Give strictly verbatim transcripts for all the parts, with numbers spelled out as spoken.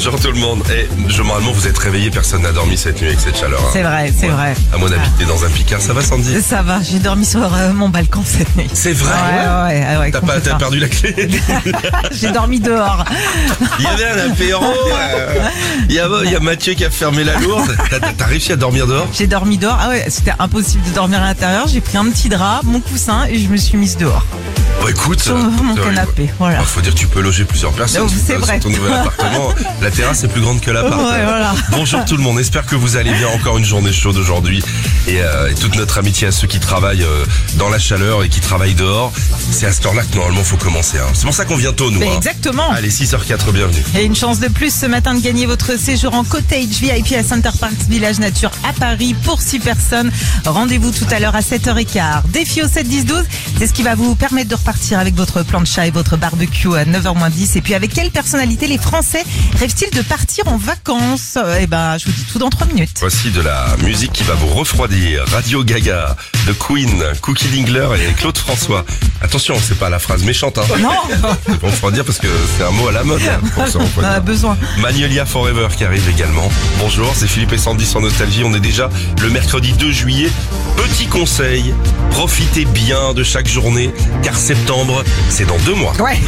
Bonjour tout le monde. Et généralement vous êtes réveillés, personne n'a dormi cette nuit avec cette chaleur. Hein. C'est vrai, c'est ouais. vrai. À mon avis, t'es dans un Picard, ça va Sandy? Ça va, j'ai dormi sur euh, mon balcon cette nuit. C'est vrai? Ouais, ouais, ouais. ouais t'as, pas, t'as perdu la clé? J'ai dormi dehors. Il y avait un apéro. Euh, il, y a, il y a Mathieu qui a fermé la lourde. T'as, t'as réussi à dormir dehors? J'ai dormi dehors. Ah ouais, c'était impossible de dormir à l'intérieur. J'ai pris un petit drap, mon coussin et je me suis mise dehors. Bon, écoute, sur mon canapé, voilà. Il faut dire que tu peux loger plusieurs personnes. Donc, c'est vrai. Sur ton nouvel appartement, la terrasse est plus grande que l'appart. Ouais, voilà. Bonjour tout le monde, j'espère que vous allez bien. Encore une journée chaude aujourd'hui. Et, euh, et toute notre amitié à ceux qui travaillent euh, dans la chaleur et qui travaillent dehors. C'est à cette heure-là que normalement faut commencer. Hein. C'est pour ça qu'on vient tôt, nous. Mais hein. Exactement. Allez, six heures quatre, bienvenue. Et une chance de plus ce matin de gagner votre séjour en cottage V I P à Center Parcs Village Nature à Paris pour six personnes. Rendez-vous tout à l'heure à sept heures quinze. Défi au sept dix douze, c'est ce qui va vous permettre de repartir avec votre plancha et votre barbecue à neuf heures moins dix. Et puis avec quelle personnalité les Français rêvent-ils de partir en vacances? Eh ben, je vous dis tout dans trois minutes. Voici de la musique qui va vous refroidir. Radio Gaga, de Queen, Cookie Dingler et Claude François. Attention, c'est pas la phrase méchante. Hein. Non. C'est pour refroidir parce que c'est un mot à la mode. Hein, pour ça, on a besoin. Magnolia Forever qui arrive également. Bonjour, c'est Philippe et Sandy sur Nostalgie. On est déjà le mercredi deux juillet. Petit conseil, profitez bien de chaque journée, car septembre, c'est dans deux mois. Ouais.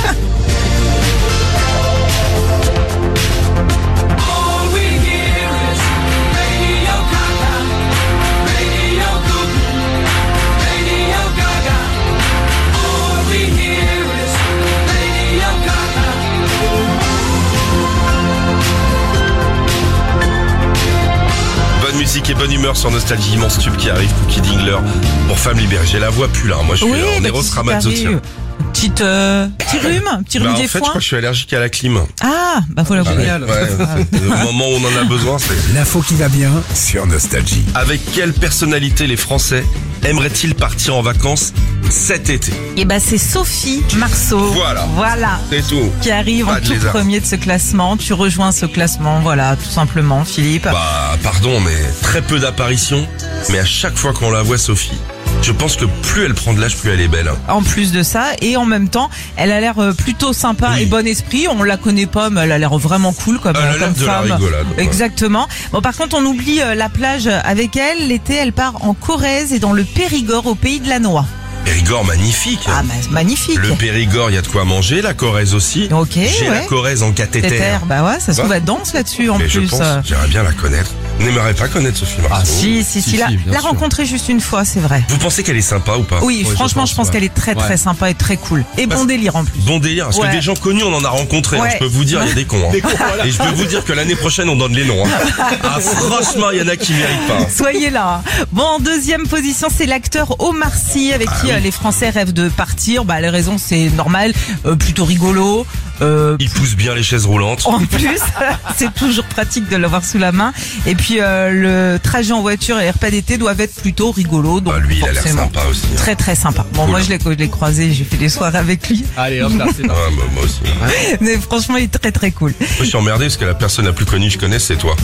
Musique et bonne humeur sur Nostalgie, immense tube qui arrive, Cookie Dingler pour Femme Libérée. J'ai la voix plus là, moi je suis oui, en bah, Eros Ramazzotti. Petite euh, petit rhume, petit rhume bah, des En fait, foins. je crois que je suis allergique à la clim. Ah, bah faut l'avouer. Ah, ouais, ouais, au moment où on en a besoin, c'est l'info qui va bien sur Nostalgie. Avec quelle personnalité les Français aimeraient-ils partir en vacances cet été? Et bah c'est Sophie Marceau. Voilà. Voilà. C'est tout. Qui arrive Pas en de tout lézard. premier de ce classement. Tu rejoins ce classement, voilà, tout simplement, Philippe. Bah, pardon, mais très peu d'apparitions. Mais à chaque fois qu'on la voit, Sophie, je pense que plus elle prend de l'âge, plus elle est belle. Hein. En plus de ça, et en même temps, elle a l'air plutôt sympa oui. et bon esprit. On la connaît pas, mais elle a l'air vraiment cool comme, elle a comme l'air de femme. la rigolade. Ouais. Exactement. Bon, par contre, on oublie la plage avec elle. L'été, elle part en Corrèze et dans le Périgord, au pays de la Noix. Périgord magnifique. Ah, bah, magnifique. Le Périgord, il y a de quoi manger, la Corrèze aussi. Ok. J'ai ouais. la Corrèze en cathéter. Téter, bah ouais, ça se trouve, elle danse là-dessus en Mais plus. je pense, j'aimerais bien la connaître. Vous n'aimeriez pas connaître Sophie Marceau? Ah si, si, si, si la, la rencontrer juste une fois, c'est vrai. Vous pensez qu'elle est sympa ou pas? Oui, ouais, franchement, je pense, je pense ouais. qu'elle est très très ouais. sympa et très cool. Et parce bon délire en plus. Bon délire, parce ouais. que des gens connus, on en a rencontré. Ouais. Hein, je peux vous dire, il y a des cons. Hein. Des cons voilà. Et je peux vous dire que l'année prochaine, on donne les noms. Hein. Ah, franchement, il y en a qui méritent pas. Soyez là. Bon, en deuxième position, c'est l'acteur Omar Sy, avec ah, qui oui. les Français rêvent de partir. Bah, les raisons, c'est normal, euh, plutôt rigolo. Euh, il pousse bien les chaises roulantes. En plus, c'est toujours pratique de l'avoir sous la main. Et puis euh, le trajet en voiture et les repas d'été doivent être plutôt rigolos. Donc bah lui, il a l'air sympa aussi. Hein. Très très sympa. Bon, cool. Moi je l'ai, je l'ai croisé, j'ai fait des soirées avec lui. Allez, hop là, c'est ah, bah, moi aussi. Mais franchement, il est très très cool. Moi, je suis emmerdé parce que la personne la plus connue que je connais, c'est toi.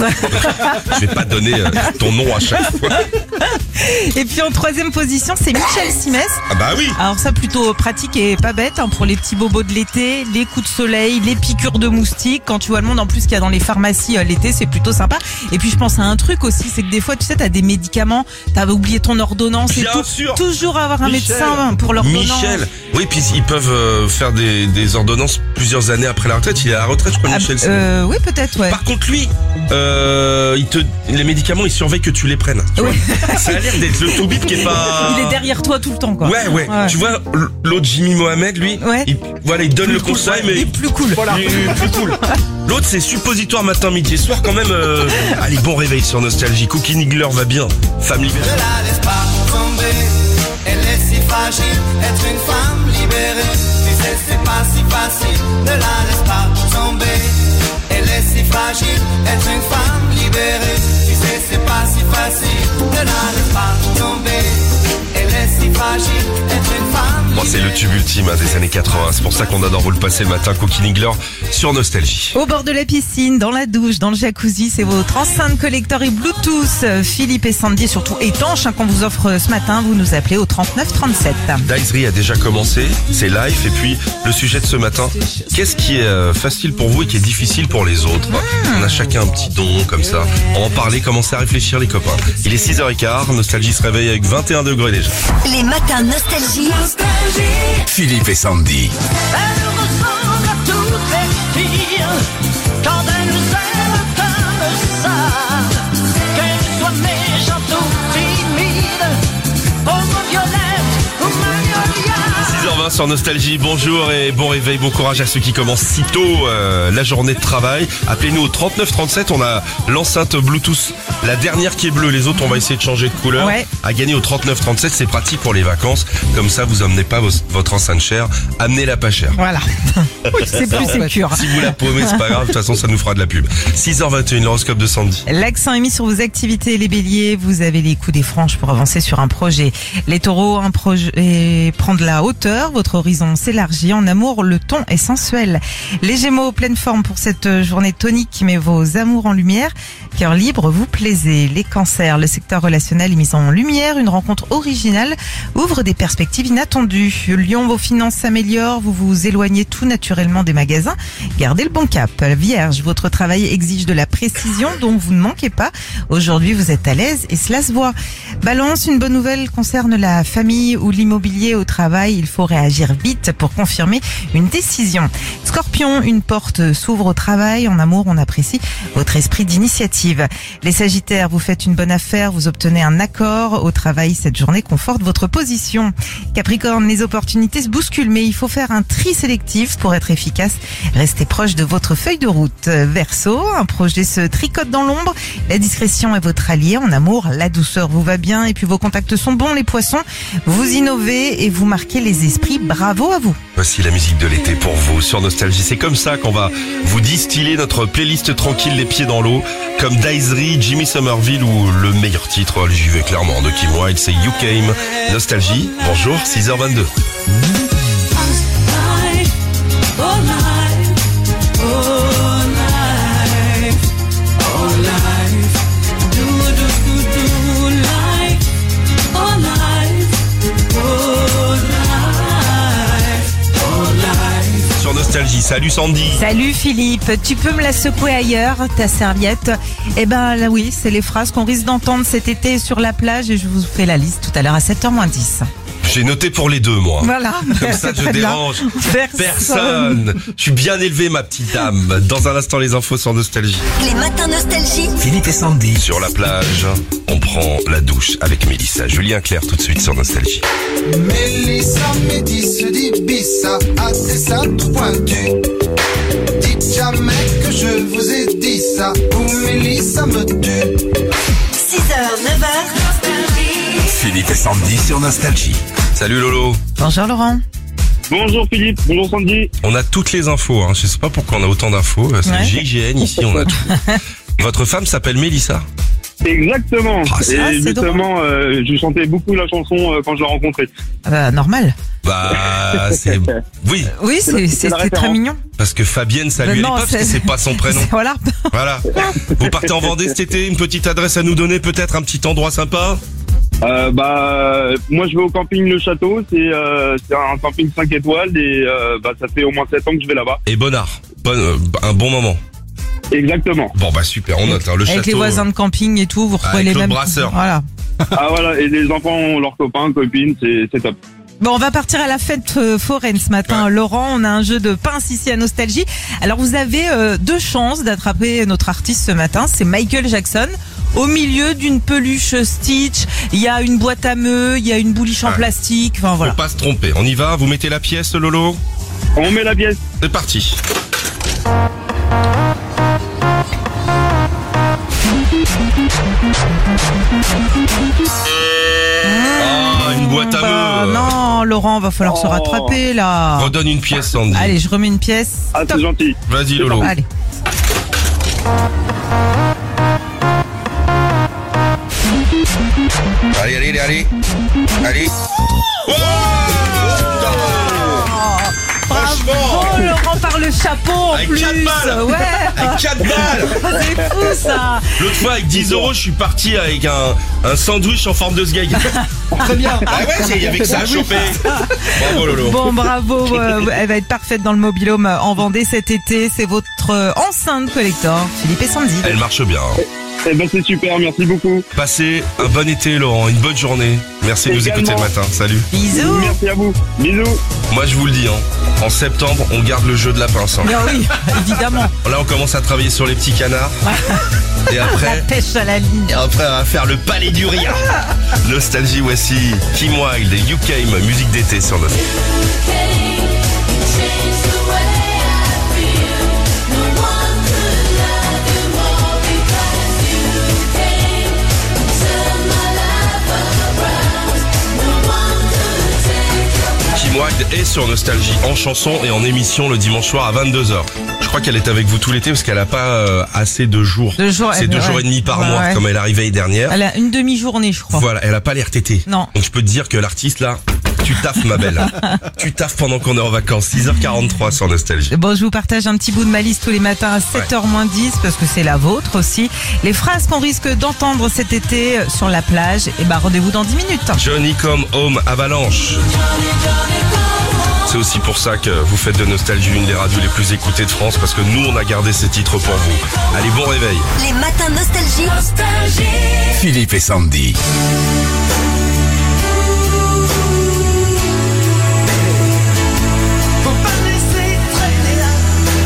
Je vais pas donner euh, ton nom à chaque fois. Et puis en troisième position, c'est Michel Simès. Ah bah oui. Alors ça, plutôt pratique et pas bête hein, pour les petits bobos de l'été, les coups de soleil, les piqûres de moustiques. Quand tu vois le monde en plus qu'il y a dans les pharmacies euh, l'été, c'est plutôt sympa. Et puis je pense à un truc aussi, c'est que des fois, tu sais, t'as des médicaments, t'avais oublié ton ordonnance Bien et tout. sûr. Toujours avoir un Michel. médecin pour l'ordonnance. Michel. Oui, puis ils peuvent euh, faire des, des ordonnances plusieurs années après la retraite. Il est à la retraite, je crois, ah, Michel. Euh, oui, peut-être, ouais. Par contre, lui, euh, il te, les médicaments, il surveille que tu les prennes. Tu oui. vois ça a l'air d'être le toubib qui est pas... Il est derrière toi tout le temps, quoi. Ouais, ouais. ouais. Tu vois, l'autre Jimmy Mohamed, lui, ouais. il, voilà, il donne plus le cool, conseil, ouais. mais... Il est plus cool. Voilà. Il est plus cool. L'autre, c'est suppositoire matin, midi et soir, quand même. Euh... Allez, bon réveil sur Nostalgie. Cookie Dingler va bien. Femme libérée. Ne la laisse pas tomber. Elle est si fragile, être une femme libérée. Tu sais, c'est pas si facile. Ne la laisse pas tomber. Elle est si fragile, être une femme libérée. Tu sais, c'est pas si facile. Ne la laisse pas tomber. Elle est si fragile, être une femme libérée. Bon, c'est le tube ultime hein, des années quatre-vingts. C'est pour ça qu'on adore vous le passer le matin. Cookie Niggler sur Nostalgie. Au bord de la piscine, dans la douche, dans le jacuzzi, c'est votre enceinte collector et Bluetooth. Philippe et Sandy, surtout étanche, hein, qu'on vous offre ce matin. Vous nous appelez au trente-neuf trente-sept. Daisery a déjà commencé, c'est live. Et puis, le sujet de ce matin, qu'est-ce qui est euh, facile pour vous et qui est difficile pour les autres? On a chacun un petit don comme ça. On va en parler, commencer à réfléchir les copains. Il est six heures quinze, Nostalgie se réveille avec vingt et un degrés déjà. Les matins Nostalgie. Philippe et Sandy. Elle nous ressemble à toutes les filles quand elle nous aime comme ça. Qu'elle soit méchante ou timide, pauvre Violette ou Magnolia. six heures vingt sur Nostalgie, bonjour et bon réveil, bon courage à ceux qui commencent si tôt euh, la journée de travail. Appelez-nous au trente-neuf trente-sept, on a l'enceinte Bluetooth, la dernière qui est bleue, les autres on va essayer de changer de couleur. Ouais. À gagner au trente-neuf trente-sept, c'est pratique pour les vacances, comme ça vous emmenez pas vos, votre enceinte chère, amenez-la pas chère. Voilà. C'est plus sécure. Si vous la paumez, c'est pas grave, de toute façon ça nous fera de la pub. six heures vingt et une, l'horoscope de Sandy. L'accent est mis sur vos activités, les béliers. Vous avez les coups des franges pour avancer sur un projet. Les taureaux, un projet prend de la hauteur. Votre horizon s'élargit. En amour, le ton est sensuel. Les gémeaux, pleine forme pour cette journée tonique qui met vos amours en lumière. Cœur libre, vous plaisez. Les cancers, le secteur relationnel est mis en lumière. Une rencontre originale ouvre des perspectives inattendues. Lion, vos finances s'améliorent. Vous vous éloignez tout naturellement des magasins. Gardez le bon cap. Vierge, votre travail exige de la précision dont vous ne manquez pas. Aujourd'hui, vous êtes à l'aise et cela se voit. Balance, une bonne nouvelle concerne la famille ou l'immobilier au travail. Il faut réagir vite pour confirmer une décision. Scorpion, une porte s'ouvre au travail. En amour, on apprécie votre esprit d'initiative. Les Sagittaires, vous faites une bonne affaire, vous obtenez un accord. Au travail, cette journée conforte votre position. Capricorne, les opportunités se bousculent, mais il faut faire un tri sélectif pour être efficace. Restez proche de votre feuille de route. Verseau, un projet se tricote dans l'ombre. La discrétion est votre allié. En amour, la douceur vous va bien et puis vos contacts sont bons. Les poissons, vous innovez et vous marquez les esprits. Bravo à vous. Voici la musique de l'été pour vous sur Nostalgie. C'est comme ça qu'on va vous distiller notre playlist tranquille, les pieds dans l'eau, comme Daisery, Jimmy Somerville ou le meilleur titre, j'y vais clairement, de Kim Wilde, c'est You Came. Nostalgie, bonjour, six heures vingt-deux. Sur Nostalgie, salut Sandy. Salut Philippe, tu peux me la secouer ailleurs, ta serviette? Eh ben là oui, c'est les phrases qu'on risque d'entendre cet été sur la plage et je vous fais la liste tout à l'heure à sept heures moins dix. J'ai noté pour les deux, moi. Voilà. Comme ça, je Très bien. dérange Personne. personne. Je suis bien élevé, ma petite dame. Dans un instant, les infos sur Nostalgie. Les matins Nostalgie. Philippe et Sandy. Sur la plage, on prend la douche avec Mélissa. Julien Clerc, tout de suite sur Nostalgie. Mélissa, Métis, dit Bissa, ah c'est ça tout pointu. Dites jamais que je vous ai dit ça, ou Mélissa me tue. six heures, neuf heures. Philippe et Sandy sur Nostalgie. Salut Lolo. Bonjour Laurent. Bonjour Philippe, bonjour Sandy. On a toutes les infos, hein. Je sais pas pourquoi on a autant d'infos. C'est Ouais. le G I G N ici, on a tout. Votre femme s'appelle Mélissa. Exactement. Ah, c'est- ah, Et c'est justement, euh, je chantais beaucoup la chanson euh, quand je l'ai rencontrée. Ah bah, normal. Bah, c'est... Oui, Oui, c'est, la- c'est, c'est la c'est très référence. mignon. parce que Fabienne, ça Euh, lui allait non, pas, parce c'est- que c'est pas son prénom. C'est- Voilà. Voilà. Vous partez en Vendée cet été, une petite adresse à nous donner, peut-être un petit endroit sympa? Euh, bah, moi je vais au camping Le Château, c'est euh, c'est un camping cinq étoiles et euh, bah, ça fait au moins sept ans que je vais là-bas. Et Bonnard. Bon, euh, un bon moment. Exactement. Bon, bah super, on note. hein, le Avec château. les voisins de camping et tout, vous retrouvez Avec les Claude mêmes. Brasseur. Voilà. Ah voilà, et les enfants ont leurs copains, copines, c'est c'est top. Bon, on va partir à la fête euh, foraine ce matin. Ouais. Laurent, on a un jeu de pince ici à Nostalgie. Alors, vous avez euh, deux chances d'attraper notre artiste ce matin. C'est Michael Jackson. Au milieu d'une peluche Stitch, il y a une boîte à meux, il y a une bouliche en Ouais. plastique. Enfin, Faut voilà. pas se tromper. On y va, vous mettez la pièce, Lolo? On met la pièce. C'est parti. Ah, une boîte à Bah, meux. non, Laurent, va falloir se Oh. rattraper là. Redonne une pièce, Sandy. Allez, je remets une pièce. Ah c'est gentil. Vas-y, Lolo. Allez. Allez, allez, allez, allez. Allez. Oh putain. chapeau en Avec plus. quatre balles. Ouais. Avec quatre balles. C'est fou ça. L'autre fois, avec dix euros, je suis parti avec un, un sandwich en forme de sgeg. Très bien. Ah ouais, il y avait que ça à choper. Bravo Lolo. Bon, bravo. euh, elle va être parfaite dans le mobil-home en Vendée cet été. C'est votre euh, enceinte collector, Philippe et Sandy. Elle marche bien. Eh ben c'est super, merci beaucoup. Passez un bon été Laurent, une bonne journée. Merci de nous Également. écouter le matin. Salut. Bisous. Merci à vous. Bisous. Moi je vous le dis, hein, en septembre, on garde le jeu de la pince. Hein. Mais oui, évidemment. Là, on commence à travailler sur les petits canards. Et La après, pêche à la ligne. après, on va faire le palais du rire. Nostalgie, voici Kim Wilde et You Came, musique d'été sur Nostalgie. Kim Wilde est sur Nostalgie en chanson et en émission le dimanche soir à vingt-deux heures. Je crois qu'elle est avec vous tout l'été parce qu'elle a pas euh, assez de jours. Deux jours, C'est elle- deux ouais. jours et demi par Ouais, mois ouais. comme elle arrivait dernière. Elle a une demi-journée, je crois. Voilà, elle a pas l'air tétée. Non. Donc je peux te dire que l'artiste là, tu taffes ma belle. Tu taffes pendant qu'on est en vacances. six heures quarante-trois sur Nostalgie. Bon, je vous partage un petit bout de ma liste tous les matins à sept heures moins dix parce que c'est la vôtre aussi. Les phrases qu'on risque d'entendre cet été sur la plage, et bah rendez-vous dans dix minutes. Johnny Come Home Avalanche. C'est aussi pour ça que vous faites de Nostalgie une des radios les plus écoutées de France parce que nous on a gardé ces titres pour vous. Allez, bon réveil. Les matins nostalgie. Philippe et Sandy. Faut pas le laisser traîner là.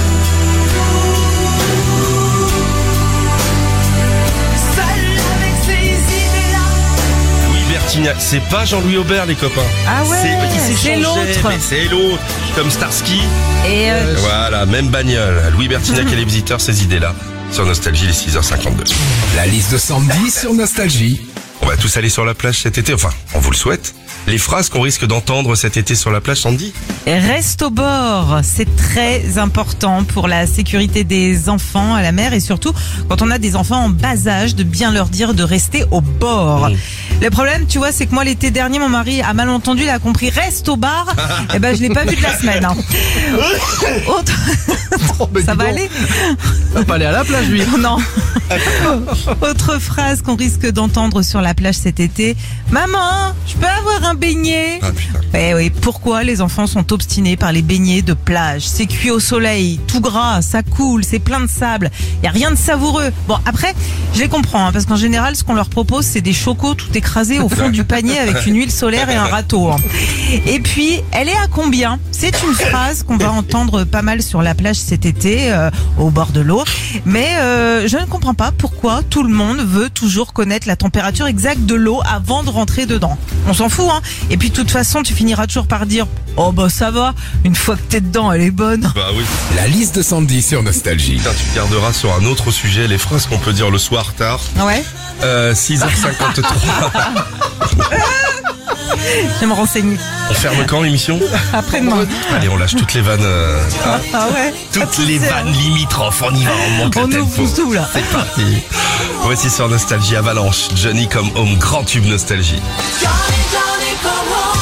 Seul avec ses idées là. Louis Bertignac, c'est pas Jean-Louis Aubert les copains. Ah ouais, C'est- il s'est c'est changé, l'autre. mais c'est l'autre. Comme Starsky. Et euh, Voilà, même bagnole. Louis Bertignac et les visiteurs, ces idées-là. Sur Nostalgie, les six heures cinquante-deux. La liste de Sandy sur Nostalgie. On va tous aller sur la plage cet été, enfin, on vous le souhaite. Les phrases qu'on risque d'entendre cet été sur la plage, Sandy? reste au bord, c'est très important pour la sécurité des enfants à la mer et surtout quand on a des enfants en bas âge de bien leur dire de rester au bord. Mmh. Le problème, tu vois, c'est que moi l'été dernier, mon mari a mal entendu, il a compris reste au bar. Et ben je l'ai pas vu de la semaine. Hein. Autre... Ça va aller? On va pas aller à la plage, lui. Non. Autre phrase qu'on risque d'entendre sur la plage cet été. Maman, je peux avoir un beignet? Ah putain. Eh oui, pourquoi les enfants sont obstinés par les beignets de plage? C'est cuit au soleil, tout gras, ça coule, c'est plein de sable. Il y a rien de savoureux. Bon, après, je les comprends, hein, parce qu'en général, ce qu'on leur propose, c'est des chocos tout écrasés au fond du panier avec une huile solaire et un râteau. Hein. Et puis, elle est à combien? C'est une phrase qu'on va entendre pas mal sur la plage cet été, euh, au bord de l'eau. Mais euh, je ne comprends pas pourquoi tout le monde veut toujours connaître la température exacte de l'eau avant de rentrer dedans. On s'en fout, hein. Et puis, de toute façon, tu finiras toujours par dire « Oh bah ça va, une fois que t'es dedans, elle est bonne. Bah oui. La liste de Sandy sur Nostalgie. Putain, tu garderas sur un autre sujet les phrases qu'on peut dire le soir tard. » Ouais, Euh, six heures cinquante-trois. je vais me renseigner. On ferme quand l'émission? Après-demain. Allez, on lâche toutes les vannes. euh, hein, Ah ouais. toutes les vannes limitrophes. On y va, on monte le On tempo. ouvre tout là. C'est parti. Voici sur Nostalgie Avalanche. Johnny Come Home, grand tube Nostalgie. Johnny, Johnny, come home.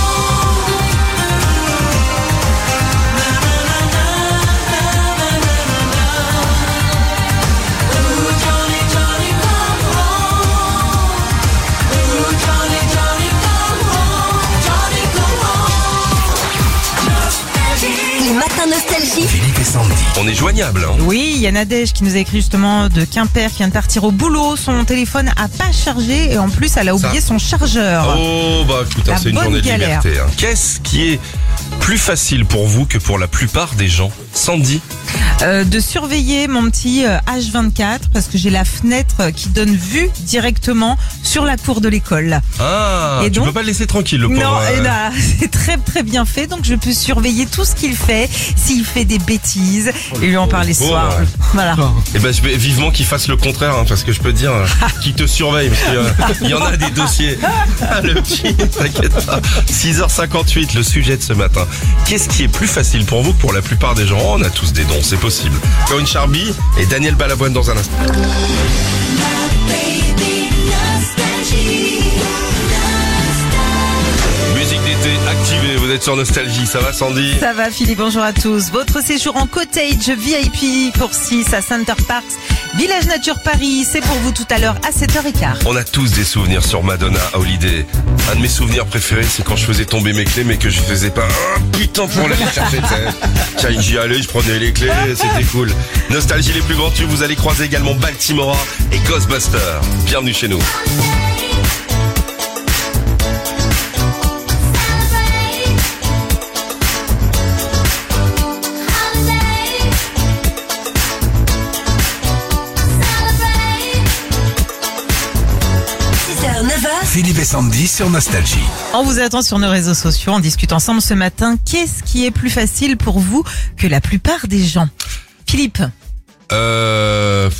Ooh, Johnny, Johnny, come home. Ooh, Johnny, Johnny, come home. Johnny, come home. Nostalgie. Les matins nostalgie. Philippe et Sandy. On est joignable. Hein. Oui, il y a Nadège qui nous a écrit justement de Quimper qui vient de partir au boulot. Son téléphone a pas chargé et en plus elle a oublié son chargeur. Oh bah putain, La c'est une bonne journée de galère. liberté. Hein. Qu'est-ce qui est plus facile pour vous que pour la plupart des gens? Sandy? Euh, de surveiller mon petit euh, H vingt-quatre parce que j'ai la fenêtre qui donne vue directement sur la cour de l'école. Ah, Et tu donc- peux pas le laisser tranquille le pauvre. Non, euh. et là, c'est très très bien fait, donc je peux surveiller tout ce qu'il fait, s'il fait des bêtises, et lui en parler ce Oh, soir. ouais. Voilà. Eh ben, je vais vivement qu'il fasse le contraire, hein, parce que je peux te dire euh, qu'il te surveille, parce qu'il y en a des dossiers. Ah, le petit, t'inquiète pas. six heures cinquante-huit, le sujet de ce matin. Qu'est-ce qui est plus facile pour vous que pour la plupart des gens? Oh, on a tous des dons, c'est possible. Corinne Charby et Daniel Balavoine dans un instant. Baby, nostalgie. Musique d'été activée, vous vous êtes sur Nostalgie, ça va Sandy? Ça va Philippe, bonjour à tous. Votre séjour en cottage V I P pour six à Center Parcs, Village Nature Paris, c'est pour vous tout à l'heure à sept heures quinze. On a tous des souvenirs sur Madonna Holiday. Un de mes souvenirs préférés, c'est quand je faisais tomber mes clés, mais que je faisais pas un putain pour aller les chercher. Tiens, j'y allais, je prenais les clés, c'était cool. Nostalgie, les plus grands tubes, vous allez croiser également Baltimora et Ghostbusters. Bienvenue chez nous. Philippe et Sandy sur Nostalgie. On vous attend sur nos réseaux sociaux, on discute ensemble ce matin. Qu'est-ce qui est plus facile pour vous que la plupart des gens? Philippe? Euh...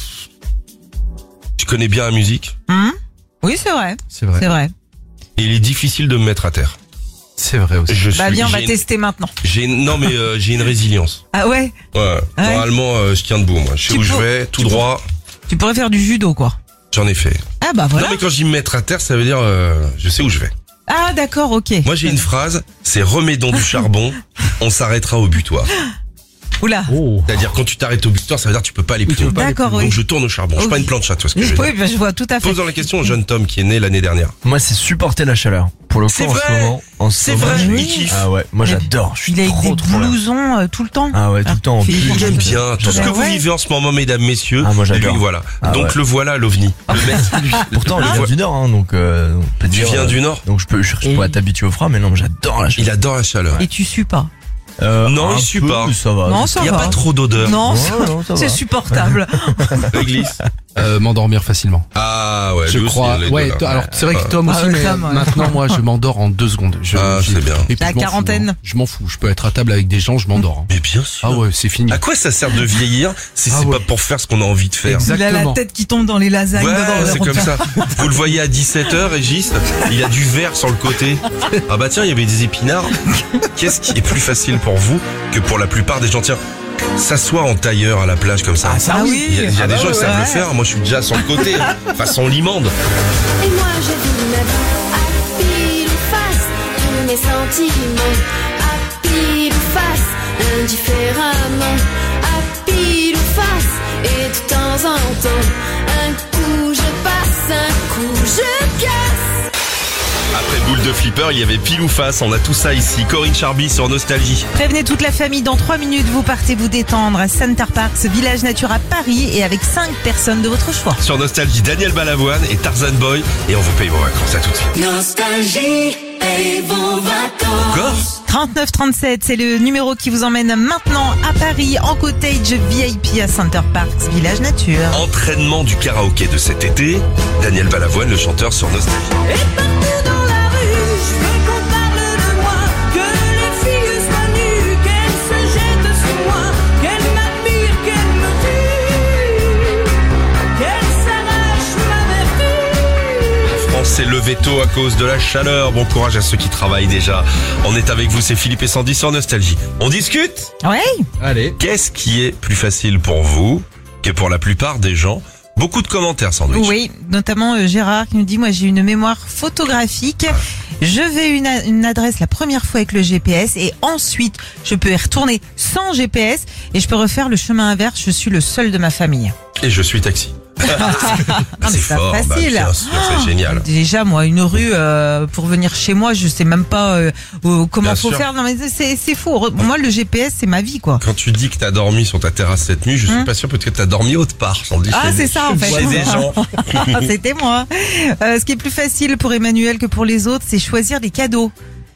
Tu connais bien la musique? Hum Oui, c'est vrai. C'est vrai. C'est vrai. Et il est difficile de me mettre à terre. C'est vrai aussi. Je Bah suis- bien, on va j'ai une- tester maintenant. J'ai une- non mais euh, j'ai une résilience. Ah ouais? Ouais. Ah ouais. Normalement, euh, je tiens debout. Moi, je sais Tu où je pour- vais, tout tu pour- droit. Tu pourrais faire du judo, quoi. J'en ai fait. Ah bah voilà. Non mais quand je dis me mettre à terre, ça veut dire euh, je sais où je vais. Ah d'accord, ok. Moi j'ai une phrase, c'est remets donc du charbon, on s'arrêtera au butoir. Oula. Oh. C'est-à-dire quand tu t'arrêtes au butoir, ça veut dire que tu peux pas aller plus loin. D'accord, oui. Donc je tourne au charbon. Je suis Ok. pas une plancha, tu vois ce que je veux Oui, dire. bah, je vois tout à fait. Posons la question au jeune Tom qui est né l'année dernière. Moi, c'est supporter la chaleur. Pour le coup, C'est en vrai. ce moment, en ce C'est moment, vrai, je- il kiffe. Ah ouais, moi Mais j'adore. Je suis Il a trop des trop là. blousons euh, tout le temps. Ah ouais, tout le temps en Philippe, pull. Il aime j'adore. bien tout ce que J'adore. vous Ouais. vivez en ce moment, mesdames, messieurs. Ah, moi, j'adore. Lui, voilà. Ah Donc ouais. le voilà, l'ovni. Le mec, Pourtant, le je viens vo- du Nord, hein, donc euh, on peut Tu dire, viens euh, du Nord. donc je peux, je, je Et- pourrais t'habituer au froid, mais non, mais j'adore la chaleur. Il adore la chaleur. Et tu sues pas. Euh, Non, un il sue peu, pas. mais Ça va. Non, ça Il n'y a va. pas trop d'odeur. Non, Ouais, ça- non, ça c'est va. supportable. L'église. Euh, m'endormir facilement. Ah ouais, Je lui aussi, crois. il a les Ouais. deux, là. toi, alors c'est vrai que Tom aussi, Ah, mais Tom, ouais. maintenant moi je m'endors en deux secondes. Je, Ah, je- c'est bien. et puis, La je m'en fous, quarantaine. hein. Je m'en fous. Je peux être à table avec des gens, je m'endors. hein. Mais bien sûr. Ah ouais, c'est fini. À quoi ça sert de vieillir si Ah c'est ouais. pas pour faire ce qu'on a envie de faire? Il a la Exactement. tête qui tombe dans les lasagnes. Ouais, devant le c'est comme repas. ça. Vous le voyez à dix-sept heures, Régis, il y a du vert sur le côté. Ah bah tiens, il y avait des épinards. Qu'est-ce qui est plus facile pour vous que pour la plupart des gens? Tiens, s'asseoir en tailleur à la plage comme ça. Ah oui. Il y a, il y a Ah des bah gens qui ouais, savent le ouais. faire. Moi, je suis déjà sur le côté, hein, façon limande. Et moi je vis ma vie à pile ou face, tous mes sentiments à pile ou face, indifféremment à pile ou face, et de temps en temps, un coup je passe, un coup je casse. Après boule de flipper, il y avait pile ou face. On a tout ça ici. Corinne Charby sur Nostalgie. Prévenez toute la famille, dans trois minutes, vous partez vous détendre à Center Parcs, Village Nature à Paris, et avec cinq personnes de votre choix. Sur Nostalgie, Daniel Balavoine et Tarzan Boy. Et on vous paye vos vacances. À tout de suite. Nostalgie, paye vos vacances. Encore trente-neuf trente-sept, c'est le numéro qui vous emmène maintenant à Paris, en cottage V I P à Center Parcs, Village Nature. Entraînement du karaoké de cet été. Daniel Balavoine, le chanteur sur Nostalgie. Et partout dans la rue, je veux qu'on parle de moi, que les filles soient nues, qu'elles se jettent sur moi, qu'elles m'admirent, qu'elles me tuent, qu'elles s'arrachent ma vertu. France s'est levé tôt à cause de la chaleur. Bon courage à ceux qui travaillent déjà. On est avec vous, c'est Philippe et Sandy sur Nostalgie. On discute? Ouais. Allez. Qu'est-ce qui est plus facile pour vous que pour la plupart des gens? Beaucoup de commentaires, Sandwich. Oui, notamment euh, Gérard qui nous dit, moi j'ai une mémoire photographique. Je vais une, a- une adresse la première fois avec le G P S et ensuite je peux y retourner sans G P S et je peux refaire le chemin inverse. Je suis le seul de ma famille. Et je suis taxi. Ah, mais c'est c'est fort, bah, facile. bien sûr, c'est génial. Déjà, moi, une rue euh, pour venir chez moi, je sais même pas euh, euh, comment Bien faut sûr. faire. Non, mais c'est c'est faux. Re- Moi, le G P S, c'est ma vie, quoi. Quand tu dis que t'as dormi sur ta terrasse cette nuit, je suis Hum. pas sûr, peut-être que t'as dormi autre part, Sandy. Ah, chez c'est des- ça, en fait. Chez des gens. C'était moi. Euh, ce qui est plus facile pour Emmanuel que pour les autres, c'est choisir des cadeaux.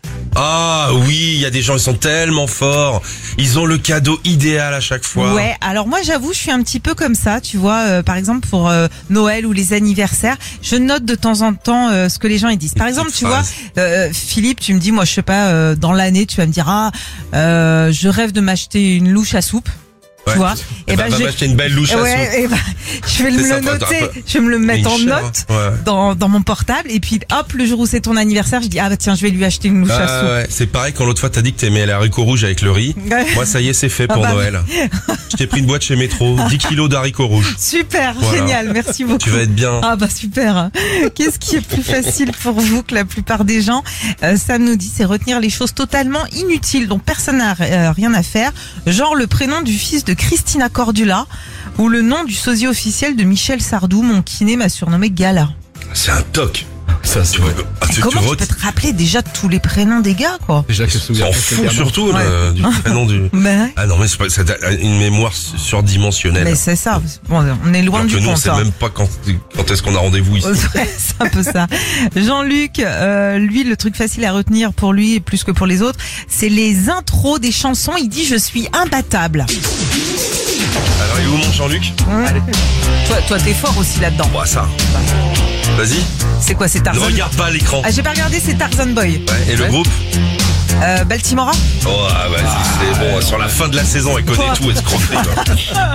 Ah oui, il y a des gens, ils sont tellement forts. Ils ont le cadeau idéal à chaque fois. Ouais, alors moi j'avoue, je suis un petit peu comme ça, tu vois, euh, par exemple pour euh, Noël ou les anniversaires, je note de temps en temps euh, ce que les gens ils disent. Par Des exemple, petites tu vois, phrases. euh, Philippe, tu me dis, moi je sais pas, euh, dans l'année, tu vas me dire, ah, euh, je rêve de m'acheter une louche à soupe. Ouais. Tu vois. Et bah, va j'ai- m'acheter une belle louche à sous. Ouais, et ben, je vais me C'est le sympa, noter, t'as pas- je vais me le mettre en Une chère, note hein. Ouais. dans, dans mon portable et puis hop, le jour où c'est ton anniversaire, je dis ah bah tiens, je vais lui acheter une louche à Ah sous. ouais, c'est pareil quand l'autre fois t'as dit que t'aimais les haricots rouges avec le riz. Ouais. Moi ça y est, c'est fait pour Ah bah Noël. Je t'ai pris une boîte chez Métro, dix kilos d'haricots rouges. Super, Voilà. génial, merci beaucoup. Tu vas être bien. Ah bah super. Qu'est-ce qui est plus facile pour vous que la plupart des gens? euh, Sam nous dit c'est retenir les choses totalement inutiles dont personne n'a euh, rien à faire, genre le prénom du fils de Christina Cordula ou le nom du sosie officiel de Michel Sardou, mon kiné m'a surnommé Gala. C'est un toc. Ça, c'est Tu, vois, ah, tu, tu Comment tu retiens- peux te rappeler déjà tous les prénoms des gars quoi? Déjà que C'est en fou surtout le- du prénom du. Ben, Ah non mais c'est pas, c'est une mémoire surdimensionnelle. mais c'est ça. Bon, on est loin Alors du que nous on compte. sait hein. même pas quand, quand est-ce qu'on a rendez-vous ici. Ouais, c'est un peu ça. Jean-Luc, euh, lui, le truc facile à retenir pour lui, plus que pour les autres, c'est les intros des chansons. Il dit « Je suis imbattable Alors il est où mon Jean-Luc ». Toi, toi, t'es fort aussi là-dedans. Bah ça. Vas-y. C'est quoi, c'est Ne Tarzan? regarde pas à l'écran. Ah, j'ai pas regardé, c'est Tarzan Boy. Ouais, et le groupe Euh, Baltimora. Oh ah, vas-y, c'est bon. Sur la fin de la saison, elle connaît Ouais. tout, escroquerie. quoi.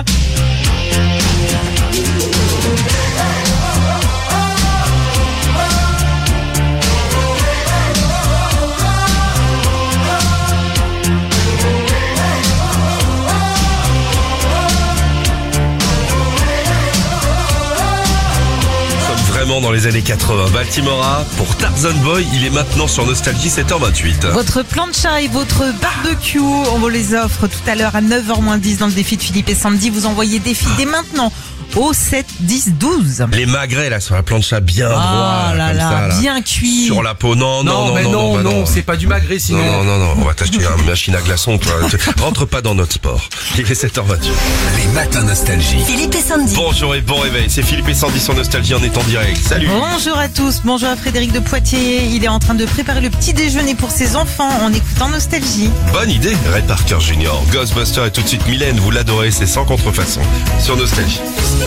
Nous sommes vraiment dans les années quatre-vingts. Baltimora pour Tarzan Boy, il est maintenant sur Nostalgie, sept heures vingt-huit. Votre plancha et votre barbecue, on vous les offre tout à l'heure à neuf heures moins dix dans le défi de Philippe et Sandy. Vous envoyez défi dès maintenant au sept dix douze. Les magrets là sur la plancha bien droit, Ah là comme là, ça, là. bien cuit. Sur la peau, non, non, Non, non, mais non, non, bah non, c'est pas du magret sinon. Non, non, non, non, on va t'acheter une machine à glaçons, toi. Rentre pas dans notre sport. Il est sept heures vingt-huit. Les matins nostalgie. Philippe et Sandy. Bonjour et bon réveil, c'est Philippe et Sandy sur Nostalgie, on est en direct. Salut. Bonjour à tous, bonjour à Frédéric de Poitiers. Il est en train de préparer le petit déjeuner pour ses enfants en écoutant Nostalgie. Bonne idée, Ray Parker Junior Ghostbuster et tout de suite Mylène, vous l'adorez, c'est sans contrefaçon sur Nostalgie.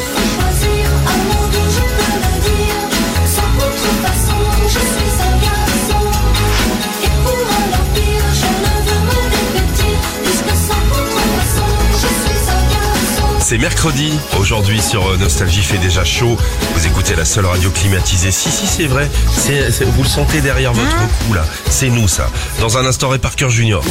C'est mercredi, aujourd'hui sur euh, Nostalgie, il fait déjà chaud. Vous écoutez la seule radio climatisée. Si, si, c'est vrai. C'est, c'est- vous le sentez derrière votre cou là. C'est nous ça. Dans un instant, Ray Parker Junior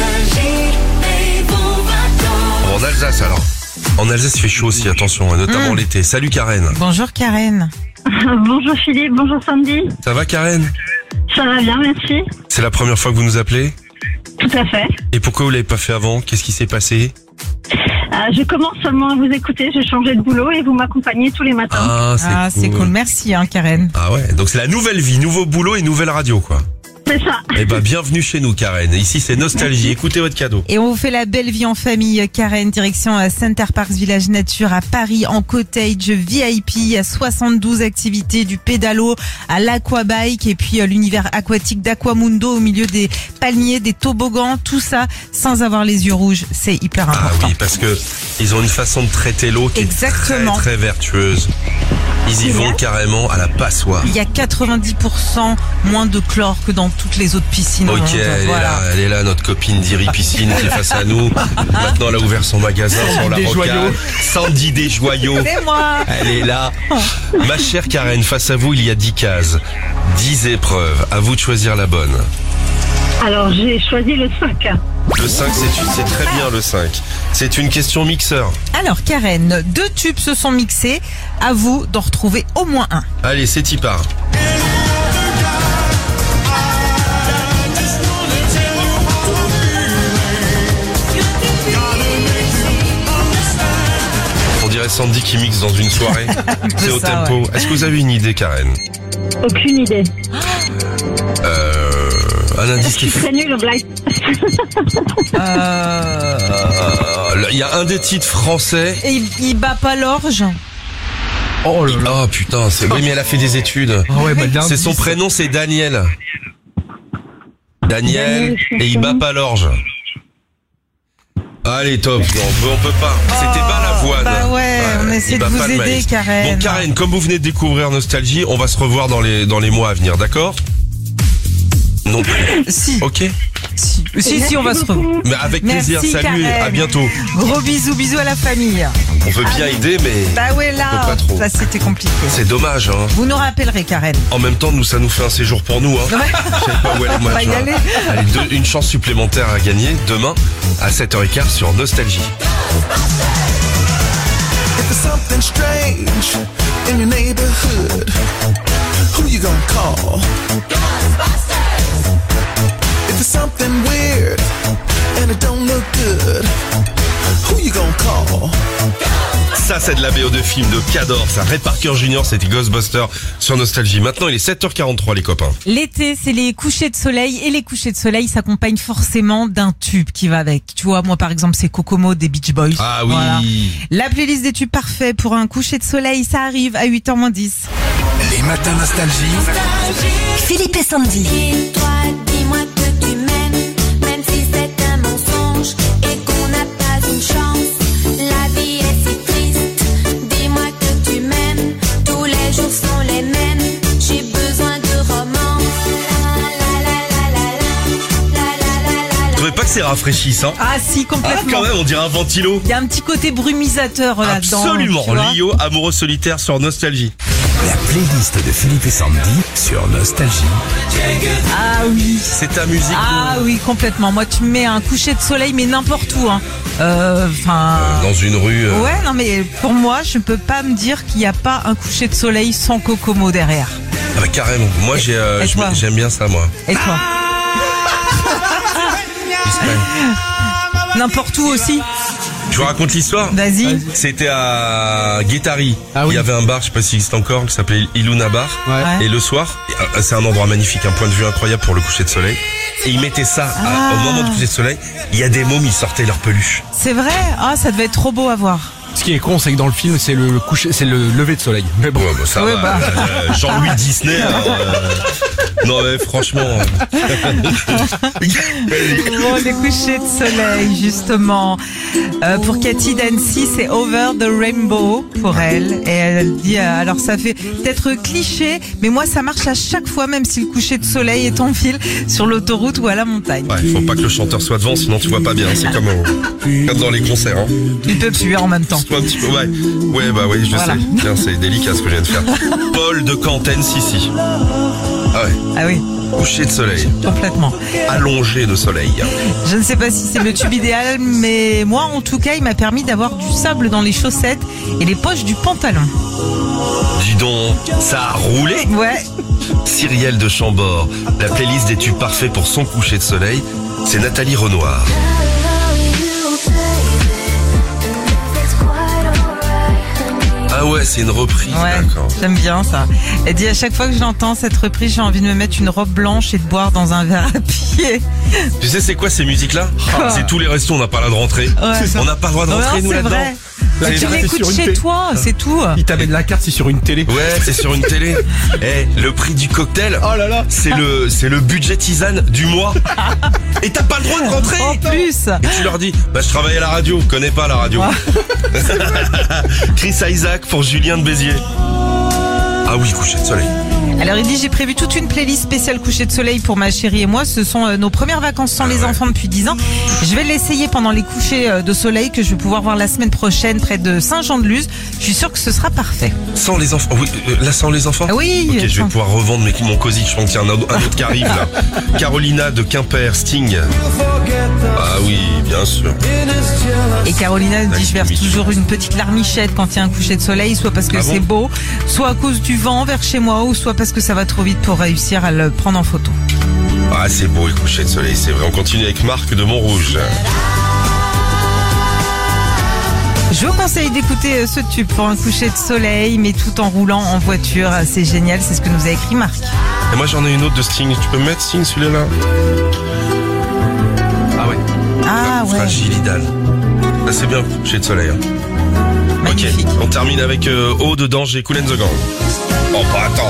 En Alsace alors. En Alsace, il fait chaud aussi, attention, et notamment Mm. l'été. Salut Karen. Bonjour Karen. Bonjour Philippe, bonjour Sandy. Ça va Karen? Ça va bien, merci. C'est la première fois que vous nous appelez? Tout à fait. Et pourquoi vous l'avez pas fait avant? Qu'est-ce qui s'est passé? Euh, je commence seulement à vous écouter, j'ai changé de boulot et vous m'accompagnez tous les matins. Ah, c'est Ah, cool. c'est cool. Merci hein, Karen. Ah ouais, donc c'est la nouvelle vie, nouveau boulot et nouvelle radio quoi. C'est ça. Eh ben bienvenue chez nous Karen. Ici c'est Nostalgie, écoutez votre cadeau. Et on vous fait la belle vie en famille, Karen, direction à Center Parks Village Nature à Paris, en cottage V I P, à soixante-douze activités, du pédalo à l'aquabike et puis euh, l'univers aquatique d'Aquamundo au milieu des palmiers, des toboggans, tout ça sans avoir les yeux rouges, c'est hyper Ah important. oui, parce que ils ont une façon de traiter l'eau qui Exactement. est très très vertueuse. Ils y vont carrément à la passoire. Il y a quatre-vingt-dix pour cent moins de chlore que dans toutes les autres piscines. au Ok, monde. elle Voilà. est là, elle est là, notre copine d'Iri Piscine qui est face à nous. Maintenant, elle a ouvert son magasin sur la Des rocade. joyaux. Sandy des joyaux. C'est moi. Elle est là. Ma chère Karen, face à vous, il y a dix cases, dix épreuves. À vous de choisir la bonne. Alors j'ai choisi le cinq. Le cinq, c'est c'est très bien le cinq. C'est une question mixeur. Alors Karen, deux tubes se sont mixés. À vous d'en retrouver au moins un. Allez, c'est y part. On dirait Sandy qui mixe dans une soirée. C'est au ça, tempo. Est-ce que vous avez une idée, Karen? Aucune idée. Euh, un indice Je qui suis fait. très nulle au blind. Euh... Il y a un des titres français. Et il, il bat pas l'orge. Oh là là. Oh putain, c'est. Oui, mais elle a fait des études. Ah ouais, bah, C'est son prénom, c'est Daniel. Daniel, Daniel, et il bat pas l'orge. Allez, top. Non, on peut, on peut pas. C'était pas l'avoine. Bah ouais, on essaie il de bat vous pas le aider, maïs. Karen. Bon, Karen, comme vous venez de découvrir Nostalgie, on va se revoir dans les, dans les mois à venir, d'accord? Non plus. Si. Ok. Si, si, si, on va se revoir. Mais avec Merci, plaisir, salut, Karen. à bientôt. Gros bisous, bisous à la famille. On veut bien aider, mais Bah ouais, on là, peut pas trop. là c'était compliqué. C'est dommage, hein. Vous nous rappellerez, Karen. En même temps, nous, ça nous fait un séjour pour nous, hein. Ouais. Je sais pas où aller, moi, On va tu y vois. aller. Allez, deux- une chance supplémentaire à gagner demain à sept heures quinze sur Nostalgie. If there's something strange in your neighborhood, who you gonna call? If there's something weird and it don't look good, who you gonna call? Ça, c'est de la B O de film de Cador, ça. Ray Parker Junior, c'était Ghostbusters sur Nostalgie. Maintenant, il est sept heures quarante-trois, les copains. L'été, c'est les couchers de soleil et les couchers de soleil s'accompagnent forcément d'un tube qui va avec. Tu vois, moi par exemple, c'est Kokomo des Beach Boys. Ah oui. Voilà. La playlist des tubes parfaits pour un coucher de soleil, ça arrive à huit heures moins dix. Les matins Nostalgie. Philippe et Sandy. Dis-toi, dis-moi que tu m'aimes, même si c'est un mensonge et qu'on n'a pas une chance. La vie est si triste. Dis-moi que tu m'aimes, tous les jours sont les mêmes. J'ai besoin de romance. La la la la la la la la la. Vous trouvez pas que c'est rafraîchissant? Ah si, Ah, complètement. quand même, on dirait un ventilo. Il y a un petit côté brumisateur là-dedans. Absolument. tu vois. Lio, amoureux solitaire sur Nostalgie. La playlist de Philippe et Sandy sur Nostalgie. Ah oui. C'est ta musique. Ah oui, complètement. Moi, tu me mets un coucher de soleil, mais n'importe où. Hein. Euh, Enfin. Dans une rue. euh, Ouais, non, mais pour moi, je ne peux pas me dire qu'il n'y a pas un coucher de soleil sans Kokomo derrière. Ah bah, carrément. Moi, j'ai, euh, Et je- toi j'aime bien ça, moi. Et toi? N'importe où aussi. Je vous raconte l'histoire. Vas-y. C'était à Guétari. Ah oui. Il y avait un bar, je sais pas s'il existe encore, qui s'appelait Iluna Bar. Ouais. Et le soir, euh, c'est un endroit magnifique, un point de vue incroyable pour le coucher de soleil. Et ils mettaient ça à- Ah. au moment du coucher de soleil. Il y a des mômes, ils sortaient leur peluche. C'est vrai. Ah, ça devait être trop beau à voir. Ce qui est con, c'est que dans le film, c'est le coucher, c'est le lever de soleil. Mais bon. Ouais, bah, ça Ouais, va. bah. euh, Jean-Louis Disney. hein, euh, Non, mais franchement. Bon, les couchers de soleil, justement. Euh, pour Cathy Dancy, c'est Over the Rainbow pour elle. Et elle dit, euh, alors ça fait peut-être cliché, mais moi ça marche à chaque fois, même si le coucher de soleil est en file sur l'autoroute ou à la montagne. Ouais, faut pas que le chanteur soit devant, sinon tu vois pas bien. C'est comme, au- comme dans les concerts. Hein. Il peut puer en même temps. Un petit peu, ouais. Ouais, bah oui, je Voilà. sais. Tiens, c'est délicat ce que je viens de faire. Paul de Canten, Sissi. Ah ouais. Ah oui, Coucher de soleil. complètement. Allongé de soleil. Je ne sais pas si c'est le tube idéal, mais moi en tout cas, il m'a permis d'avoir du sable dans les chaussettes et les poches du pantalon. Dis donc, ça a roulé. Ouais. Cyrielle de Chambord. La playlist des tubes parfaits pour son coucher de soleil, c'est Nathalie Renoir. Ah ouais, c'est une reprise, Ouais, d'accord. j'aime bien ça. Elle dit à chaque fois que je l'entends cette reprise, j'ai envie de me mettre une robe blanche et de boire dans un verre à pied. Tu sais c'est quoi ces musiques-là? Quoi C'est tous les restos, on n'a pas le droit de rentrer. Ouais. On n'a pas le droit de Ouais, rentrer, nous, c'est là-dedans. vrai. Là, Tu c'est vrai, c'est l'écoutes sur une chez télé. toi, c'est tout. Il t'amène la carte, c'est sur une télé. Ouais, c'est sur une télé. Eh, le prix du cocktail, Oh là là. c'est le, c'est le budget tisane du mois. Et t'as pas le droit de rentrer. En plus. Et tu leur dis, bah je travaille à la radio, je connais pas la radio. Chris Isaac pour Julien de Béziers. Ah oui, coucher de soleil. Alors il dit, j'ai prévu toute une playlist spéciale coucher de soleil pour ma chérie et moi. Ce sont euh, nos premières vacances sans les enfants depuis dix ans. Je vais l'essayer pendant les couchers euh, de soleil que je vais pouvoir voir la semaine prochaine près de Saint-Jean-de-Luz. Je suis sûre que ce sera parfait. Sans les enfants. Oui, euh, là sans les enfants. Ah oui. Ok, je vais sans- pouvoir revendre mes, mon cosy. Je pense qu'il y a un, autre- un autre qui arrive là. Carolina de Quimper, Sting. Ah oui, bien sûr. Et Carolina nous dit, je verse Magnifique. toujours une petite larmichette quand il y a un coucher de soleil, soit parce que Ah bon c'est beau, soit à cause du vent vers chez moi, ou soit parce que ça va trop vite pour réussir à le prendre en photo. Ah c'est beau le coucher de soleil, c'est vrai. On continue avec Marc de Montrouge. Je vous conseille d'écouter euh, ce tube pour un coucher de soleil, mais tout en roulant en voiture. C'est génial, c'est ce que nous a écrit Marc. Et moi j'en ai une autre de Sting. Tu peux me mettre Sting celui-là là? Ah ouais. Ah ouais, Fragilidal. Là c'est bien, coucher de soleil. Hein. magnifique. Ok, on termine avec euh, Eau de Danger, Cool and the Gang. Oh bah attends.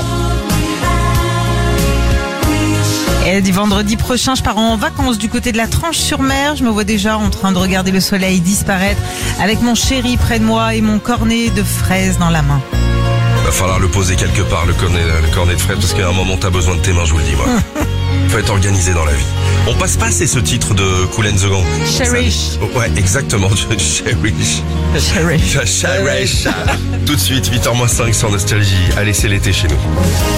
Et elle dit, vendredi prochain, je pars en vacances du côté de la Tranche-sur-Mer. Je me vois déjà en train de regarder le soleil disparaître avec mon chéri près de moi et mon cornet de fraises dans la main. Va falloir le poser quelque part, le cornet, le cornet de Fred, parce qu'à un moment, t'as besoin de tes mains, je vous le dis, moi. Faut être organisé dans la vie. On passe pas assez ce titre de Kool and the Gang. Cherish. Ouais, exactement. Cherish. Cherish. Cherish. Tout de suite, huit heures moins cinq sur Nostalgie. Allez, c'est l'été chez nous.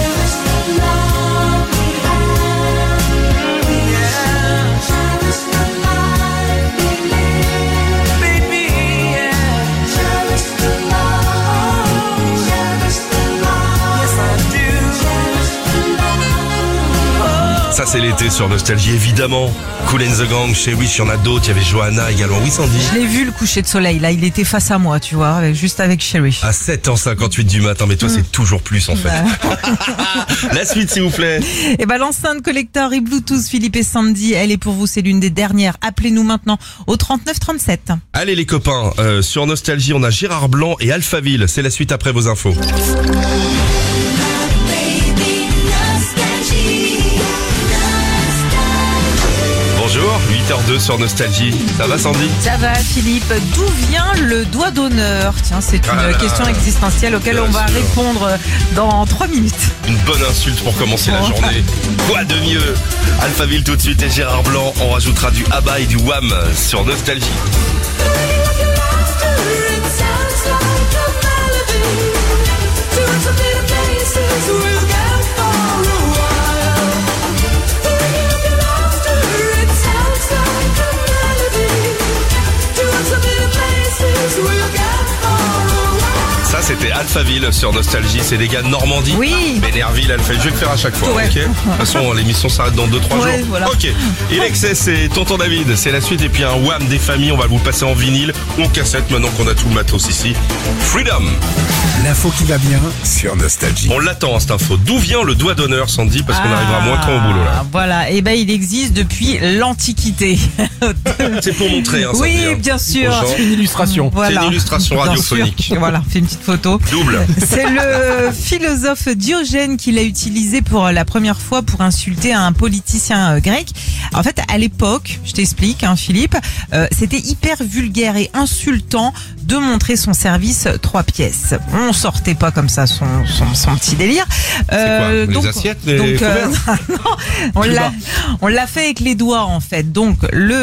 Ça c'est l'été sur Nostalgie, évidemment. Kool and the Gang, chez Wish, il y en a d'autres. Il y avait Johanna également. Oui, Sandy. Je l'ai vu le coucher de soleil. Là, il était face à moi, tu vois, avec, juste avec Cherish. À sept heures cinquante-huit du matin, mais toi Mm. c'est toujours plus en fait. Bah. La suite s'il vous plaît. Et ben l'enceinte collector et Bluetooth Philippe et Sandy, elle est pour vous, c'est l'une des dernières. Appelez-nous maintenant au trente-neuf trente-sept. Allez les copains, euh, sur Nostalgie, on a Gérard Blanc et Alphaville. C'est la suite après vos infos. Bonjour, huit heures deux sur Nostalgie. Ça va Sandy? Ça va Philippe, d'où vient le doigt d'honneur? Tiens, c'est une Ah là question là. existentielle auquel Bien on va sûr. répondre dans trois minutes. Une bonne insulte pour commencer la journée. Quoi de mieux? Alphaville tout de suite et Gérard Blanc. On rajoutera du ABBA et du Wham sur Nostalgie. Ça c'était Alphaville sur Nostalgie, c'est des gars de Normandie. Oui. Bénerville, Alphaville, je vais le faire à chaque fois, Ouais. ok? De toute façon, l'émission s'arrête dans deux trois Ouais, jours. voilà. Ok. Il excès, c'est Tonton David, c'est la suite et puis un Wham des familles, on va vous le passer en vinyle ou en cassette maintenant qu'on a tout le matos ici. Freedom. L'info qui va bien sur Nostalgie. On l'attend hein, cette info. D'où vient le doigt d'honneur, Sandy? Parce qu'on Ah, arrivera moins quand au boulot là. Voilà, et ben il existe depuis l'Antiquité. C'est pour montrer, hein, Sandy, Oui, hein, bien sûr. aux gens. Une illustration. Voilà. C'est une illustration Bien radiophonique. sûr. Voilà, fais une petite photo. Double. C'est le philosophe Diogène qui l'a utilisé pour la première fois pour insulter un politicien euh, grec. En fait, à l'époque, je t'explique, hein, Philippe, euh, c'était hyper vulgaire et insultant de montrer son service trois pièces. On sortait pas comme ça son, son, son petit délire. C'est quoi, les assiettes, les donc, euh, couverts non, on Plus l'a, bas. on l'a fait avec les doigts en fait. Donc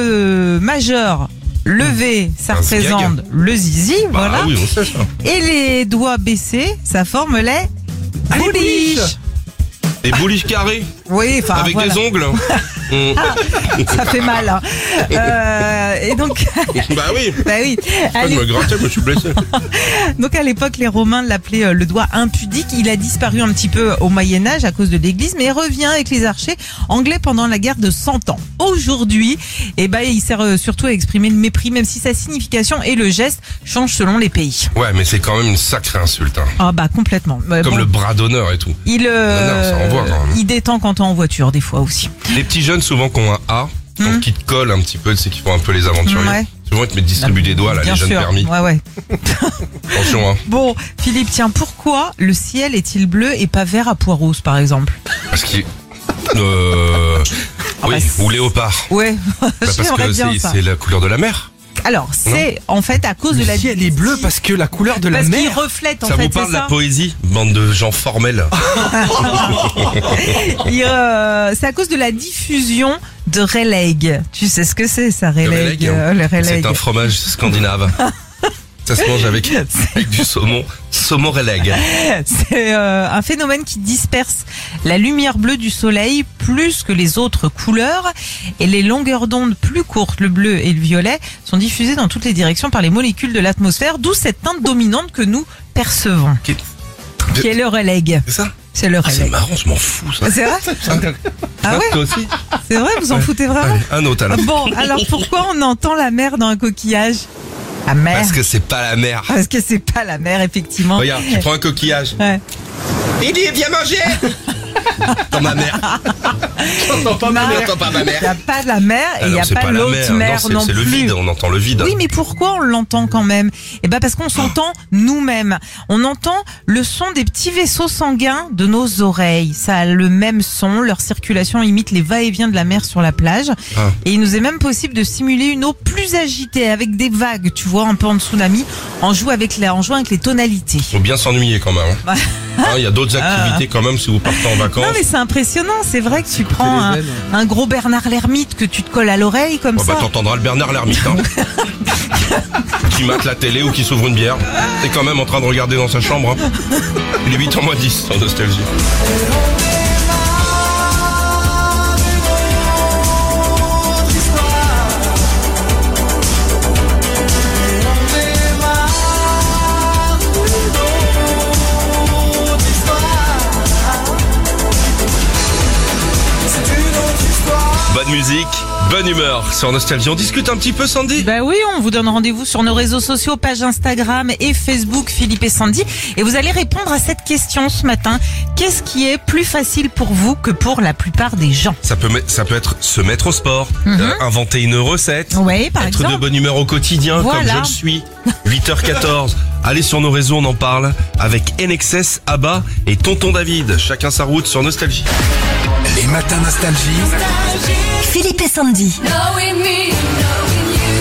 le majeur levé, ça Un représente zigag. le zizi, Bah voilà. oui, on sait ça. Et les doigts baissés, ça forme les bouliches. Des bouliches carrées Oui, enfin avec voilà. des ongles. Mmh. Ça fait mal. Hein. Euh, et donc, Bah oui. bah oui. Je Allez. me grattais, je me suis blessé. Donc à l'époque, les Romains l'appelaient euh, le doigt impudique. Il a disparu un petit peu au Moyen Âge à cause de l'Église, mais il revient avec les archers anglais pendant la guerre de cent ans. Aujourd'hui, eh ben, il sert euh, surtout à exprimer le mépris, même si sa signification et le geste changent selon les pays. Ouais, mais c'est quand même une sacrée insulte. Hein. Ah bah complètement. Euh, Comme bon, le bras d'honneur et tout. il, euh, Non, non, ça envoie, quand même. il détend quand t'es en voiture des fois aussi. Les petits jeunes, souvent, qui ont un A, donc Hmm. qui te collent un petit peu, c'est qu'ils font un peu les aventuriers. Ouais. Souvent, ils te mettent distribuer des doigts, là, Bien les jeunes sûr. permis. Ouais, ouais. Attention, hein. Bon, Philippe, tiens, pourquoi le ciel est-il bleu et pas vert à pois rose, par exemple? Parce qu'il. Euh. Ah oui, bah, c'est- ou léopard. Ouais, Bah, parce j'aimerais que bien c'est ça. c'est la couleur de la mer. Alors, c'est en fait à cause Le de la ciel est bleu parce que la couleur de la parce qu'il mer. reflète en ça fait, vous parle c'est de la ça. poésie, bande de gens formels. Il, euh, c'est à cause de la diffusion de Raleigh. Tu sais ce que c'est ça, Raleigh, Raleigh, euh, le Raleigh. C'est un fromage scandinave. Ça se mange avec, avec du saumon. Saumon Raleigh. C'est euh, un phénomène qui disperse la lumière bleue du soleil plus que les autres couleurs et les longueurs d'onde plus courtes, le bleu et le violet, sont diffusées dans toutes les directions par les molécules de l'atmosphère, d'où cette teinte dominante que nous percevons. Qui- Qui est le Raleigh. C'est ça? C'est le Ah, c'est Raleigh. marrant, je m'en fous, ça. C'est vrai? Ah ouais? Toi aussi? C'est vrai, vous en foutez vraiment? Allez, un autre alors. Bon, alors pourquoi on entend la mer dans un coquillage? La mer. Parce que c'est pas la mer. Parce que c'est pas la mer, effectivement. Regarde, tu prends un coquillage. Ouais. Il dit, viens manger! Dans ma mère. J'entends pas ma mère. J'entends pas ma mère. Il n'y a pas la mer et il n'y a pas, pas l'autre mer non, non c'est plus. C'est le vide, on entend le vide. Oui, mais pourquoi on l'entend quand même? Eh ben parce qu'on s'entend nous-mêmes. On entend le son des petits vaisseaux sanguins de nos oreilles. Ça a le même son, leur circulation imite les va-et-vient de la mer sur la plage. Ah. Et il nous est même possible de simuler une eau plus agitée avec des vagues, tu vois, un peu en tsunami, en jouant avec, la, en jouant avec les tonalités. Faut bien s'ennuyer quand même. Hein. Il y a d'autres activités quand même si vous partez en vacances. Non mais c'est impressionnant, c'est vrai que tu prends un, un gros Bernard l'ermite que tu te colles à l'oreille comme oh ça. Bah t'entendras le Bernard l'ermite hein. Qui mate la télé ou qui s'ouvre une bière. T'es quand même en train de regarder dans sa chambre hein. Il est huit heures moins dix sur Nostalgie. Bonne musique, bonne humeur sur Nostalgie. On discute un petit peu, Sandy? Bah oui, on vous donne rendez-vous sur nos réseaux sociaux, page Instagram et Facebook Philippe et Sandy. Et vous allez répondre à cette question ce matin. Qu'est-ce qui est plus facile pour vous que pour la plupart des gens? Ça peut, ça peut être se mettre au sport, mm-hmm. euh, inventer une recette, oui, par être exemple. de bonne humeur au quotidien, voilà. Comme je le suis. huit heures quatorze. Allez sur nos réseaux, on en parle avec N X S, Abba et Tonton David. Chacun sa route sur Nostalgie. Les matins Nostalgie. Philippe et Sandy. Knowing me, knowing you.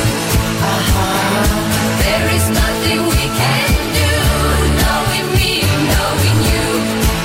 Uh-huh. There is nothing we can do. Knowing me, knowing you.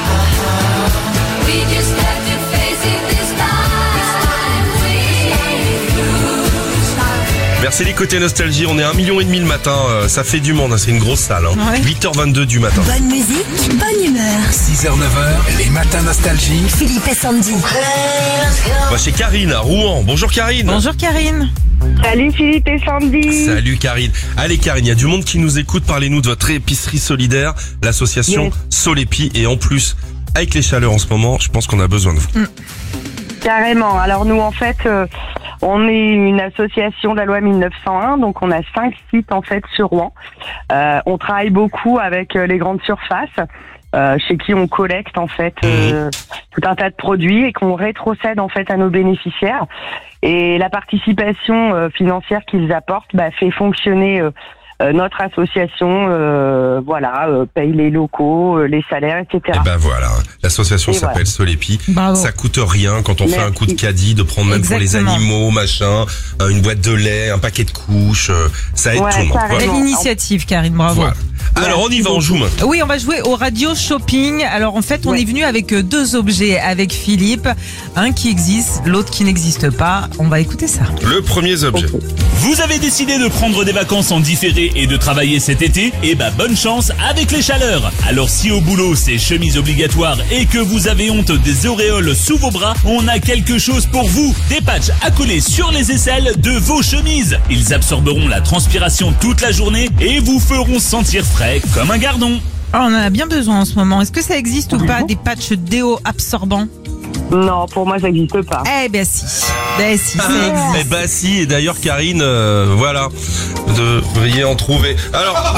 Uh-huh. We just have to face it this time. We lose. Merci les côtés Nostalgie, on est un million et demi le matin, euh, ça fait du monde, hein, c'est une grosse salle. Hein. Ouais. huit heures vingt-deux du matin. Bonne musique, bonne humeur. six heures neuf heures, les matins Nostalgie. Philippe et Sandy. On va chez Karine à Rouen. Bonjour Karine. Bonjour Karine. Salut Philippe et Sandy. Salut Karine. Allez Karine, il y a du monde qui nous écoute, parlez-nous de votre épicerie solidaire, l'association yes. Solepi. Et en plus, avec les chaleurs en ce moment, je pense qu'on a besoin de vous. Mm. Carrément, alors nous en fait... Euh... On est une association de la loi mille neuf cent un, donc on a cinq sites en fait sur Rouen. Euh, on travaille beaucoup avec les grandes surfaces, euh, chez qui on collecte en fait euh, tout un tas de produits et qu'on rétrocède en fait à nos bénéficiaires. Et la participation euh, financière qu'ils apportent bah, fait fonctionner euh, euh, notre association, euh, voilà, euh, paye les locaux, euh, les salaires, et cetera. Et ben voilà, l'association et s'appelle voilà. Solepi. Bravo. Ça coûte rien quand on Merci. fait un coup de caddie, de prendre même Exactement. pour les animaux, machin, une boîte de lait, un paquet de couches, ça aide ouais, tout le monde. Voilà. Belle initiative, Karine, bravo. Voilà. Alors on y va, on joue maintenant. Oui, on va jouer au radio shopping. Alors en fait, on ouais. est venu avec deux objets avec Philippe, un qui existe, l'autre qui n'existe pas. On va écouter ça. Le premier objet. Okay. Vous avez décidé de prendre des vacances en différé et de travailler cet été? Eh bah bonne chance avec les chaleurs. Alors si au boulot c'est chemise obligatoire et que vous avez honte des auréoles sous vos bras, on a quelque chose pour vous. Des patchs à coller sur les aisselles de vos chemises. Ils absorberont la transpiration toute la journée et vous feront sentir frais comme un gardon. Oh, on en a bien besoin en ce moment. Est-ce que ça existe ou pas des patchs déo absorbants? Non, pour moi ça n'existe pas. Eh ben si, ben si, ça existe. Eh ben si, et d'ailleurs Karine, euh, voilà, vous devriez en trouver. Alors,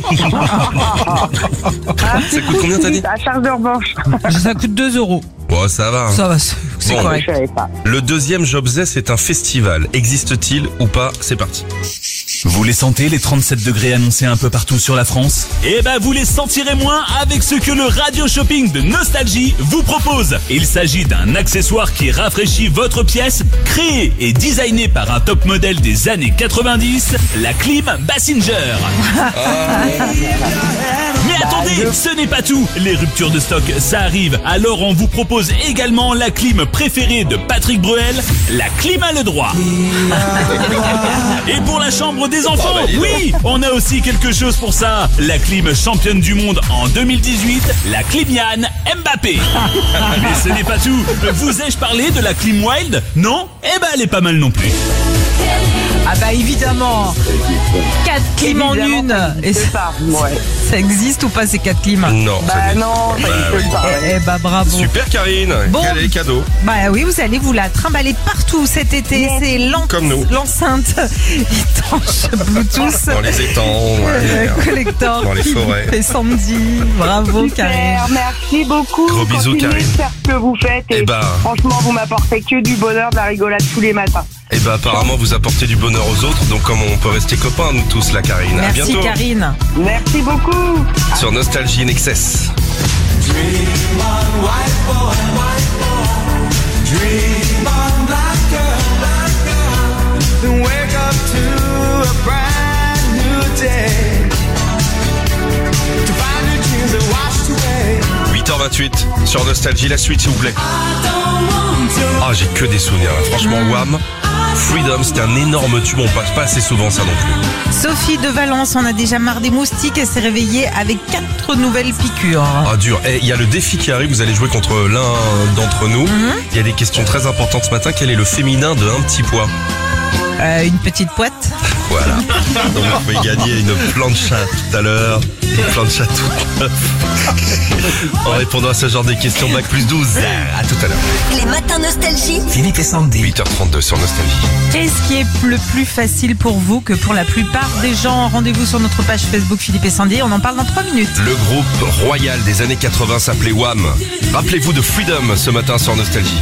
ça coûte combien t'as dit? À charge de revanche. Ça coûte deux euros. Bon, ça va. Hein. Ça va, c'est bon, correct. Le deuxième objet, c'est un festival. Existe-t-il ou pas? C'est parti. Vous les sentez, les trente-sept degrés annoncés un peu partout sur la France? Eh ben, vous les sentirez moins avec ce que le radio shopping de Nostalgie vous propose. Il s'agit d'un accessoire qui rafraîchit votre pièce, créé et designé par un top modèle des années quatre-vingt-dix, la clim Bassinger. Mais attendez, ce n'est pas tout. Les ruptures de stock, ça arrive. Alors on vous propose également la clim préférée de Patrick Bruel, la clim à le droit. Et pour la chambre des enfants, oui, on a aussi quelque chose pour ça. La clim championne du monde en deux mille dix-huit, la clim Yann Mbappé. Mais ce n'est pas tout. Vous ai-je parlé de la clim Wild? Non? Eh ben elle est pas mal non plus. bah évidemment. Quatre clims en Évidemment, une. ça Et existe ça, pas, ouais. ça existe ou pas ces quatre clims? Non. Bah ça non, ça Bah existe oui. pas. Eh, eh bah bravo. Super Karine, Bon. quel est le cadeau? Bah oui, vous allez vous la trimballer partout cet été. Yes. C'est l'en- Comme nous. l'enceinte étanche Bluetooth. Dans les étangs, ouais. Euh, collector. Dans les forêts. Et Sandy. Bravo Karine. Super, merci beaucoup. Gros bisous, Continuez Karine. de faire ce que vous faites et Eh ben. franchement, vous m'apportez que du bonheur, de la rigolade tous les matins. Et bah apparemment vous apportez du bonheur aux autres, donc comme on peut rester copains nous tous là Karine. À Merci bientôt Karine. Merci beaucoup. sur Nostalgie in Excess. Dream on, white boy, white boy. Dream on, black girl, black girl. Then wake up to a brand new day. To find your dreams are washed away. huit heures vingt-huit sur Nostalgie, la suite s'il vous plaît. Ah j'ai que des souvenirs là. Franchement Wham, Freedom c'était un énorme tube, on passe pas assez souvent ça non plus. Sophie de Valence, on a déjà marre des moustiques. Elle s'est réveillée avec quatre nouvelles piqûres. Ah dur, et il y a le défi qui arrive, vous allez jouer contre l'un d'entre nous. Il y a des questions très importantes ce matin, quel est le féminin de un petit pois? Euh, une petite poite. Voilà. Donc vous pouvez gagner une plancha tout à l'heure. Une plancha toute neuve. En répondant à ce genre de questions, bac plus douze. À tout à l'heure. Les matins nostalgie. Philippe et Sandy. huit heures trente-deux sur Nostalgie. Qu'est-ce qui est le plus facile pour vous que pour la plupart des gens? Rendez-vous sur notre page Facebook Philippe et Sandy. On en parle dans trois minutes. Le groupe royal des années quatre-vingts s'appelait Wham. Rappelez-vous de Freedom ce matin sur Nostalgie.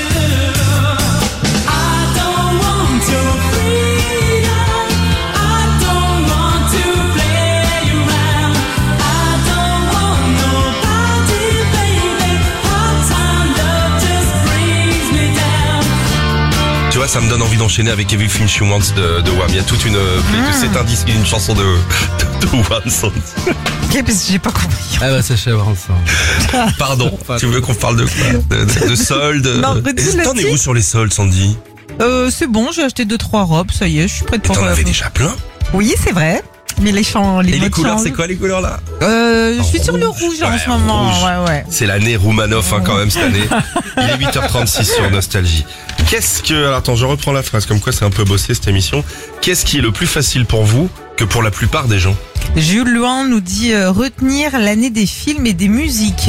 Tu vois, ça me donne envie d'enchaîner avec Everything She Wants de, de Wham. Il y a toute une playlist. C'est un disque, une chanson de, de, de Wham. Sandy. Ok, parce que j'ai pas compris. Ah bah c'est chèvre ça. Pardon, tu veux qu'on parle de quoi? De, de, de soldes? Non, redis le T'en es titre. où sur les soldes, Sandy? Euh, c'est bon, j'ai acheté deux trois robes, ça y est, je suis prête pour. T'en euh, avais déjà plein? Oui, c'est vrai. Mais les champs, les Et les modes couleurs, changent. c'est quoi les couleurs là? Euh, je suis sur le rouge en Ouais, ce moment. rouge. Ouais, ouais. C'est l'année Roumanoff hein, quand même cette année. Il est huit heures trente-six sur Nostalgie. Qu'est-ce que... Alors attends, je reprends la phrase, comme quoi c'est un peu bossé cette émission. Qu'est-ce qui est le plus facile pour vous que pour la plupart des gens? Jules Luan nous dit euh, retenir l'année des films et des musiques.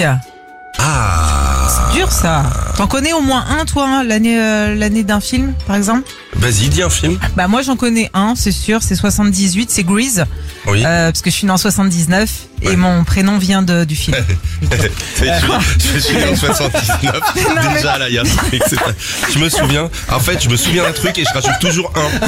Ah, Dur ça. T'en connais au moins un toi, hein, l'année euh, l'année d'un film par exemple? vas-y, dis un film. Bah moi j'en connais un, c'est sûr, c'est soixante-dix-huit, c'est Grease. Oui. Euh, parce que je suis né en soixante-dix-neuf et Ouais. mon prénom vient de, du film. je suis né en soixante-dix-neuf. mais- Déjà là, il y a un truc. c'est pas- Je me souviens. En fait, je me souviens d'un truc et je rajoute toujours un.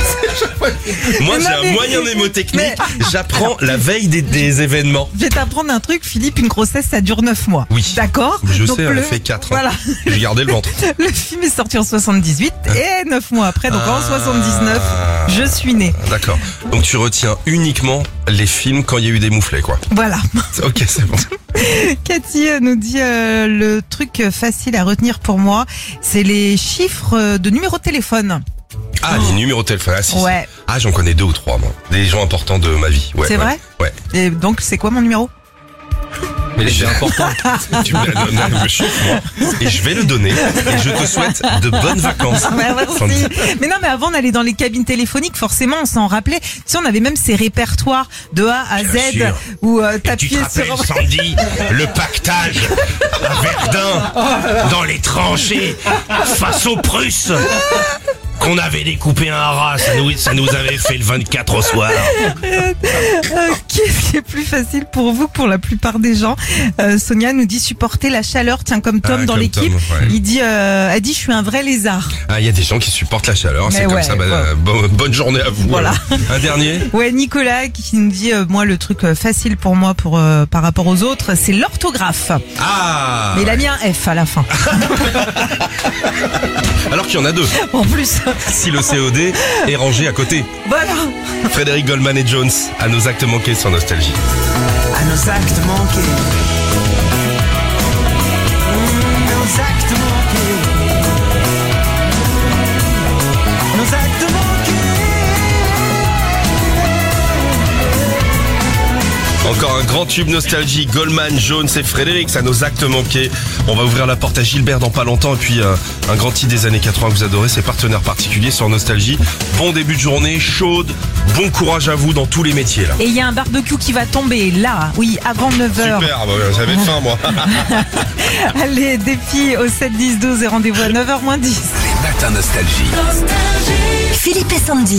Moi, Mais j'ai non, un mais- moyen mnémotechnique. mais- J'apprends la veille des, des événements. Je vais t'apprendre un truc, Philippe, une grossesse ça dure neuf mois. Oui. D'accord? Je Donc, sais, elle le- a fait quatre. Voilà. J'ai gardé le ventre. Le film est sorti en soixante-dix-huit et neuf mois après, donc en Ah. soixante-dix-neuf, je suis né. D'accord. Donc tu retiens uniquement les films quand il y a eu des mouflets, quoi. Voilà. Ok, c'est bon. Cathy euh, nous dit euh, le truc facile à retenir pour moi, c'est les chiffres euh, de numéro de téléphone. Ah, les numéros de téléphone. Ah, si, si. Ouais. Ah, j'en connais deux ou trois, moi. Des gens importants de ma vie. Ouais, C'est ouais. vrai Ouais. Et donc, c'est quoi mon numéro? Mais c'est important. Tu me la donnes, me chauffe, moi. Et je vais le donner. Et je te souhaite de bonnes vacances. Ouais, merci. Sandy. Mais non, mais avant, on allait dans les cabines téléphoniques, forcément, on s'en rappelait. Tu sais, on avait même ces répertoires de A à Bien Z sûr. où euh, Tu te t'appuyais rappelles, sur... Sandy, le pactage à Verdun, dans les tranchées, face aux Prusses, qu'on avait découpé un rat, ça nous, ça nous avait fait le vingt-quatre au soir. Euh, Qu'est-ce qui est plus facile pour vous que pour la plupart des gens? Euh, Sonia nous dit supporter la chaleur, tiens, comme Tom Ah, dans comme l'équipe. Tom, ouais. Il dit, euh, elle dit, je suis un vrai lézard. Ah, il y a des gens qui supportent la chaleur, Mais c'est comme ouais, ça. Bah, ouais. euh, bo- bonne journée à vous. Voilà. alors. Un dernier. Ouais, Nicolas qui nous dit, euh, moi, le truc euh, facile pour moi pour euh, par rapport aux autres, c'est l'orthographe. Ah. Mais il a mis un F à la fin. Alors qu'il y en a deux. En plus. Si le C O D est rangé à côté. Voilà. Frédéric Goldman et Jones à nos actes manqués sur Nostalgie. À nos actes manqués. Mmh, nos actes manqués. Nos actes manqués. Encore un Grand tube nostalgie, Goldman, Jones et Frédéric, ça nos actes manqués. On va ouvrir la porte à Gilbert dans pas longtemps. Et puis euh, un grand titre des années quatre-vingts que vous adorez, ses partenaires particuliers sur Nostalgie. Bon début de journée, chaude, bon courage à vous dans tous les métiers là. Et il y a un barbecue qui va tomber là, oui, avant neuf heures. Super, bah, j'avais faim moi. Allez, défi au sept dix douze et rendez-vous à neuf heures moins dix. Les matins Nostalgie. Philippe et Sandy.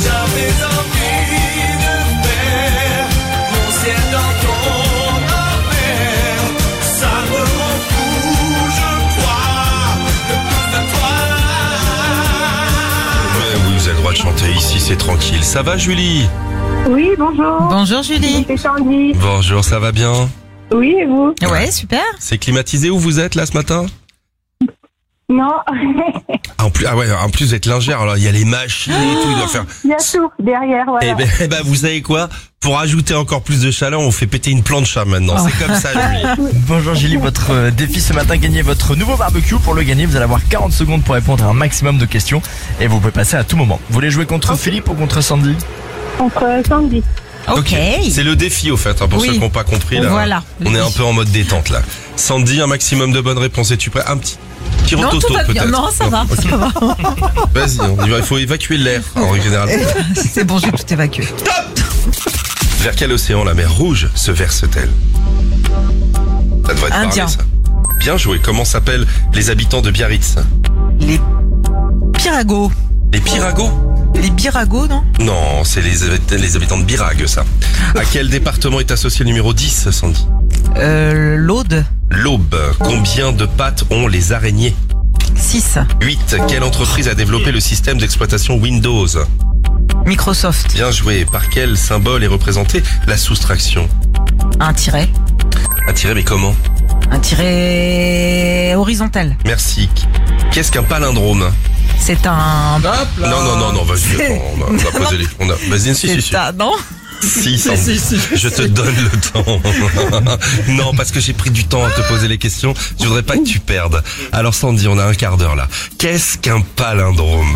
Vous avez le droit de chanter ici, c'est tranquille. Ça va Julie? Oui, bonjour. Bonjour Julie. C'est Sandy. Bonjour, ça va bien? Oui, et vous? Ouais, super. C'est climatisé où vous êtes là ce matin? Non. Ah, en plus, ah ouais, en plus vous êtes lingère, alors il y a les machines et tout, il doit faire... Il y a tout derrière, voilà. Eh ben, eh ben, vous savez quoi? Pour ajouter encore plus de chaleur, on fait péter une plancha maintenant. C'est comme ça, Julie. Bonjour Julie, votre euh, défi ce matin, gagnez votre nouveau barbecue. Pour le gagner, vous allez avoir quarante secondes pour répondre à un maximum de questions et vous pouvez passer à tout moment. Vous voulez jouer contre Philippe ou contre Sandy? Contre Sandy. Ok. C'est le défi au fait, hein, pour Oui. ceux qui n'ont pas compris là. Voilà. On est un peu en mode détente là. Sandy, un maximum de bonnes réponses. Es-tu prêt? Un petit petit Non, rototo tout va bien. peut-être. Non, ça va, ok. ça va. Vas-y, on y va. Il faut évacuer l'air en règle générale. C'est bon, j'ai tout évacué. Vers quel océan la mer Rouge se verse-t-elle? Ça devrait être Indien. parlé, ça. Bien joué. Comment s'appellent les habitants de Biarritz? Les Piragos. Les Piragos? Les Biragos, non? Non, c'est les, les habitants de Birague, ça. À quel département est associé le numéro dix, Sandy? Euh, l'Aude. L'Aube. Combien de pattes ont les araignées? six. huit. Quelle entreprise a développé le système d'exploitation Windows? Microsoft. Bien joué. Par quel symbole est représentée la soustraction? Un tiret. Un tiret, mais comment? Un tiret horizontal. Merci. Qu'est-ce qu'un palindrome? C'est un... Non, non, non, non, vas-y, attends, on a, on a posé les... On a... Vas-y, si, si, si. C'est un... Non. Si, Sandy, je te donne le temps. Non, parce que j'ai pris du temps à te poser les questions. Je voudrais pas que tu perdes. Alors Sandy, on a un quart d'heure là. Qu'est-ce qu'un palindrome?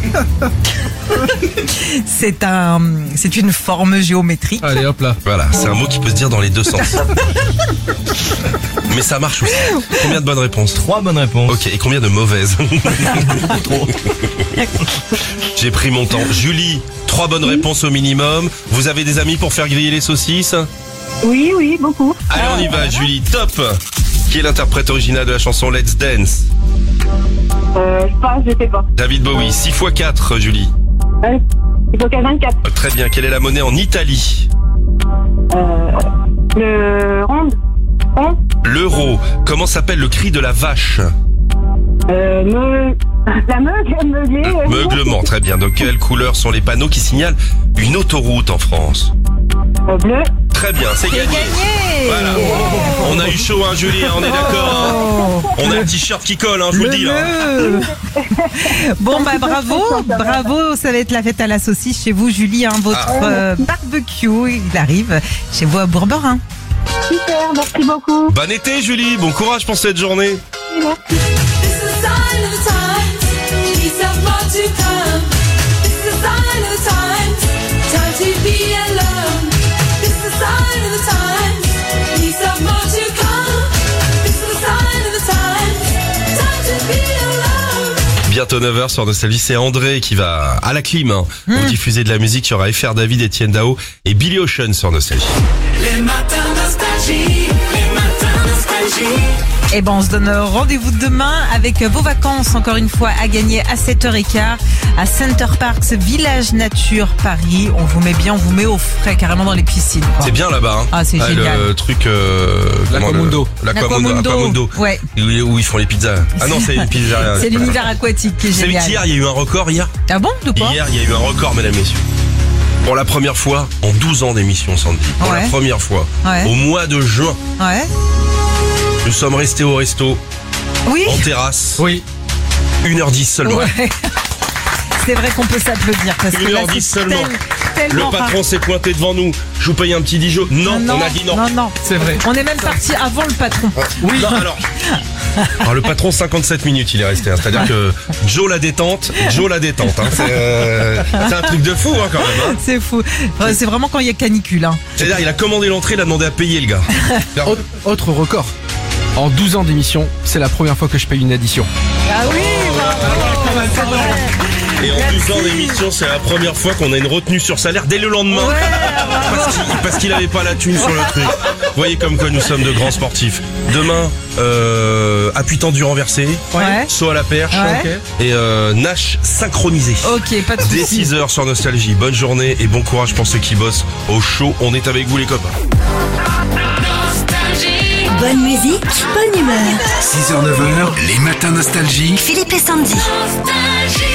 C'est un... C'est une forme géométrique. Allez hop là. Voilà, c'est un mot qui peut se dire dans les deux sens. Mais ça marche aussi. Combien de bonnes réponses? Trois bonnes réponses. Ok, et combien de mauvaises? J'ai pris mon temps. Julie, trois bonnes réponses au minimum. Vous avez des amis pour faire griller les saucisses? Oui, oui, beaucoup. Allez, on y va, Julie. Top. Qui est l'interprète original de la chanson Let's Dance? Euh, je pense, je sais pas. David Bowie. six fois quatre, Julie. Euh, il faut qu'à vingt-quatre. Euh, Très bien. Quelle est la monnaie en Italie? Euh, le ronde. Rond. L'euro. Comment s'appelle le cri de la vache? Euh, me... La meugle, meuglée. euh, Meuglement. Très bien. De quelle couleur sont les panneaux qui signalent une autoroute en France? euh, bleu. Très bien. C'est C'est gagné. gagné. Voilà. On a eu chaud, hein, Julie, hein, on est d'accord. Hein. On a un t-shirt qui colle, hein, je vous le dis là. Le- Bon bah bravo, bravo, ça va être la fête à la saucisse chez vous Julie, hein, votre Ah. euh, barbecue, il arrive chez vous à Bourberin. Super, merci beaucoup. Bon été, Julie. Bon courage pour cette journée. Merci. Bientôt neuf heures sur Nostalgie, c'est André qui va à la clim hein, pour diffuser de la musique. Il y aura F R David, Etienne Dao et Billy Ocean sur Nostalgie. Les matins nostalgie, les matins nostalgie. Et ben on se donne rendez-vous demain avec vos vacances encore une fois à gagner à sept heures quinze à Center Parks, Village Nature Paris. On vous met bien, on vous met au frais carrément dans les piscines. quoi. C'est bien là-bas. Hein. Ah c'est génial. Le truc... Euh, comment, L'Aquamundo. le- L'Aquamundo. L'Aquamundo. Aquamundo. Ouais. Où, où ils font les pizzas. Ah non, c'est les pizzas. C'est l'univers aquatique qui est Vous savez génial. qu'hier, il y a eu un record hier. Ah bon, de quoi? Hier, il y a eu un record, mesdames, messieurs. Pour la première fois en douze ans d'émission, Sandy. Pour Ouais. la première fois. Ouais. Au mois de juin, Ouais. nous sommes restés au resto, Oui. en terrasse, Oui. une heure dix seulement. Ouais. C'est vrai qu'on peut s'applaudir parce que une là heure dix c'est seulement. tel- Le tellement patron rare. s'est pointé devant nous. Je vous paye un petit Dijon. Non, non, on a dit non. Non, non. C'est vrai. On est même parti avant le patron. Oui. Non, alors, Alors le patron, cinquante-sept minutes il est resté, hein. C'est-à-dire que Joe la détente, Joe la détente, hein. C'est, euh, c'est un truc de fou, hein, quand même, hein. C'est fou. Ouais, c'est vraiment quand il y a canicule. Hein. C'est-à-dire il a commandé l'entrée, il a demandé à payer le gars. Autre, autre record. En douze ans d'émission, c'est la première fois que je paye une addition. Ah oui, bravo, c'est vrai. Et en douze ans d'émission, c'est la première fois qu'on a une retenue sur salaire dès le lendemain. Ouais, parce qu'il, parce qu'il avait pas la thune sur le truc. Vous voyez comme quoi nous sommes de grands sportifs. Demain, euh, appui tendu renversé, Ouais. saut à la perche, Ouais. et euh, Nash synchronisé. Ok, pas de Dès soucis. six heures sur Nostalgie. Bonne journée et bon courage pour ceux qui bossent au show. On est avec vous les copains. Bonne musique, bonne humeur. six heures neuf heures, les matins Nostalgie. Philippe et Sandy. Nostalgie.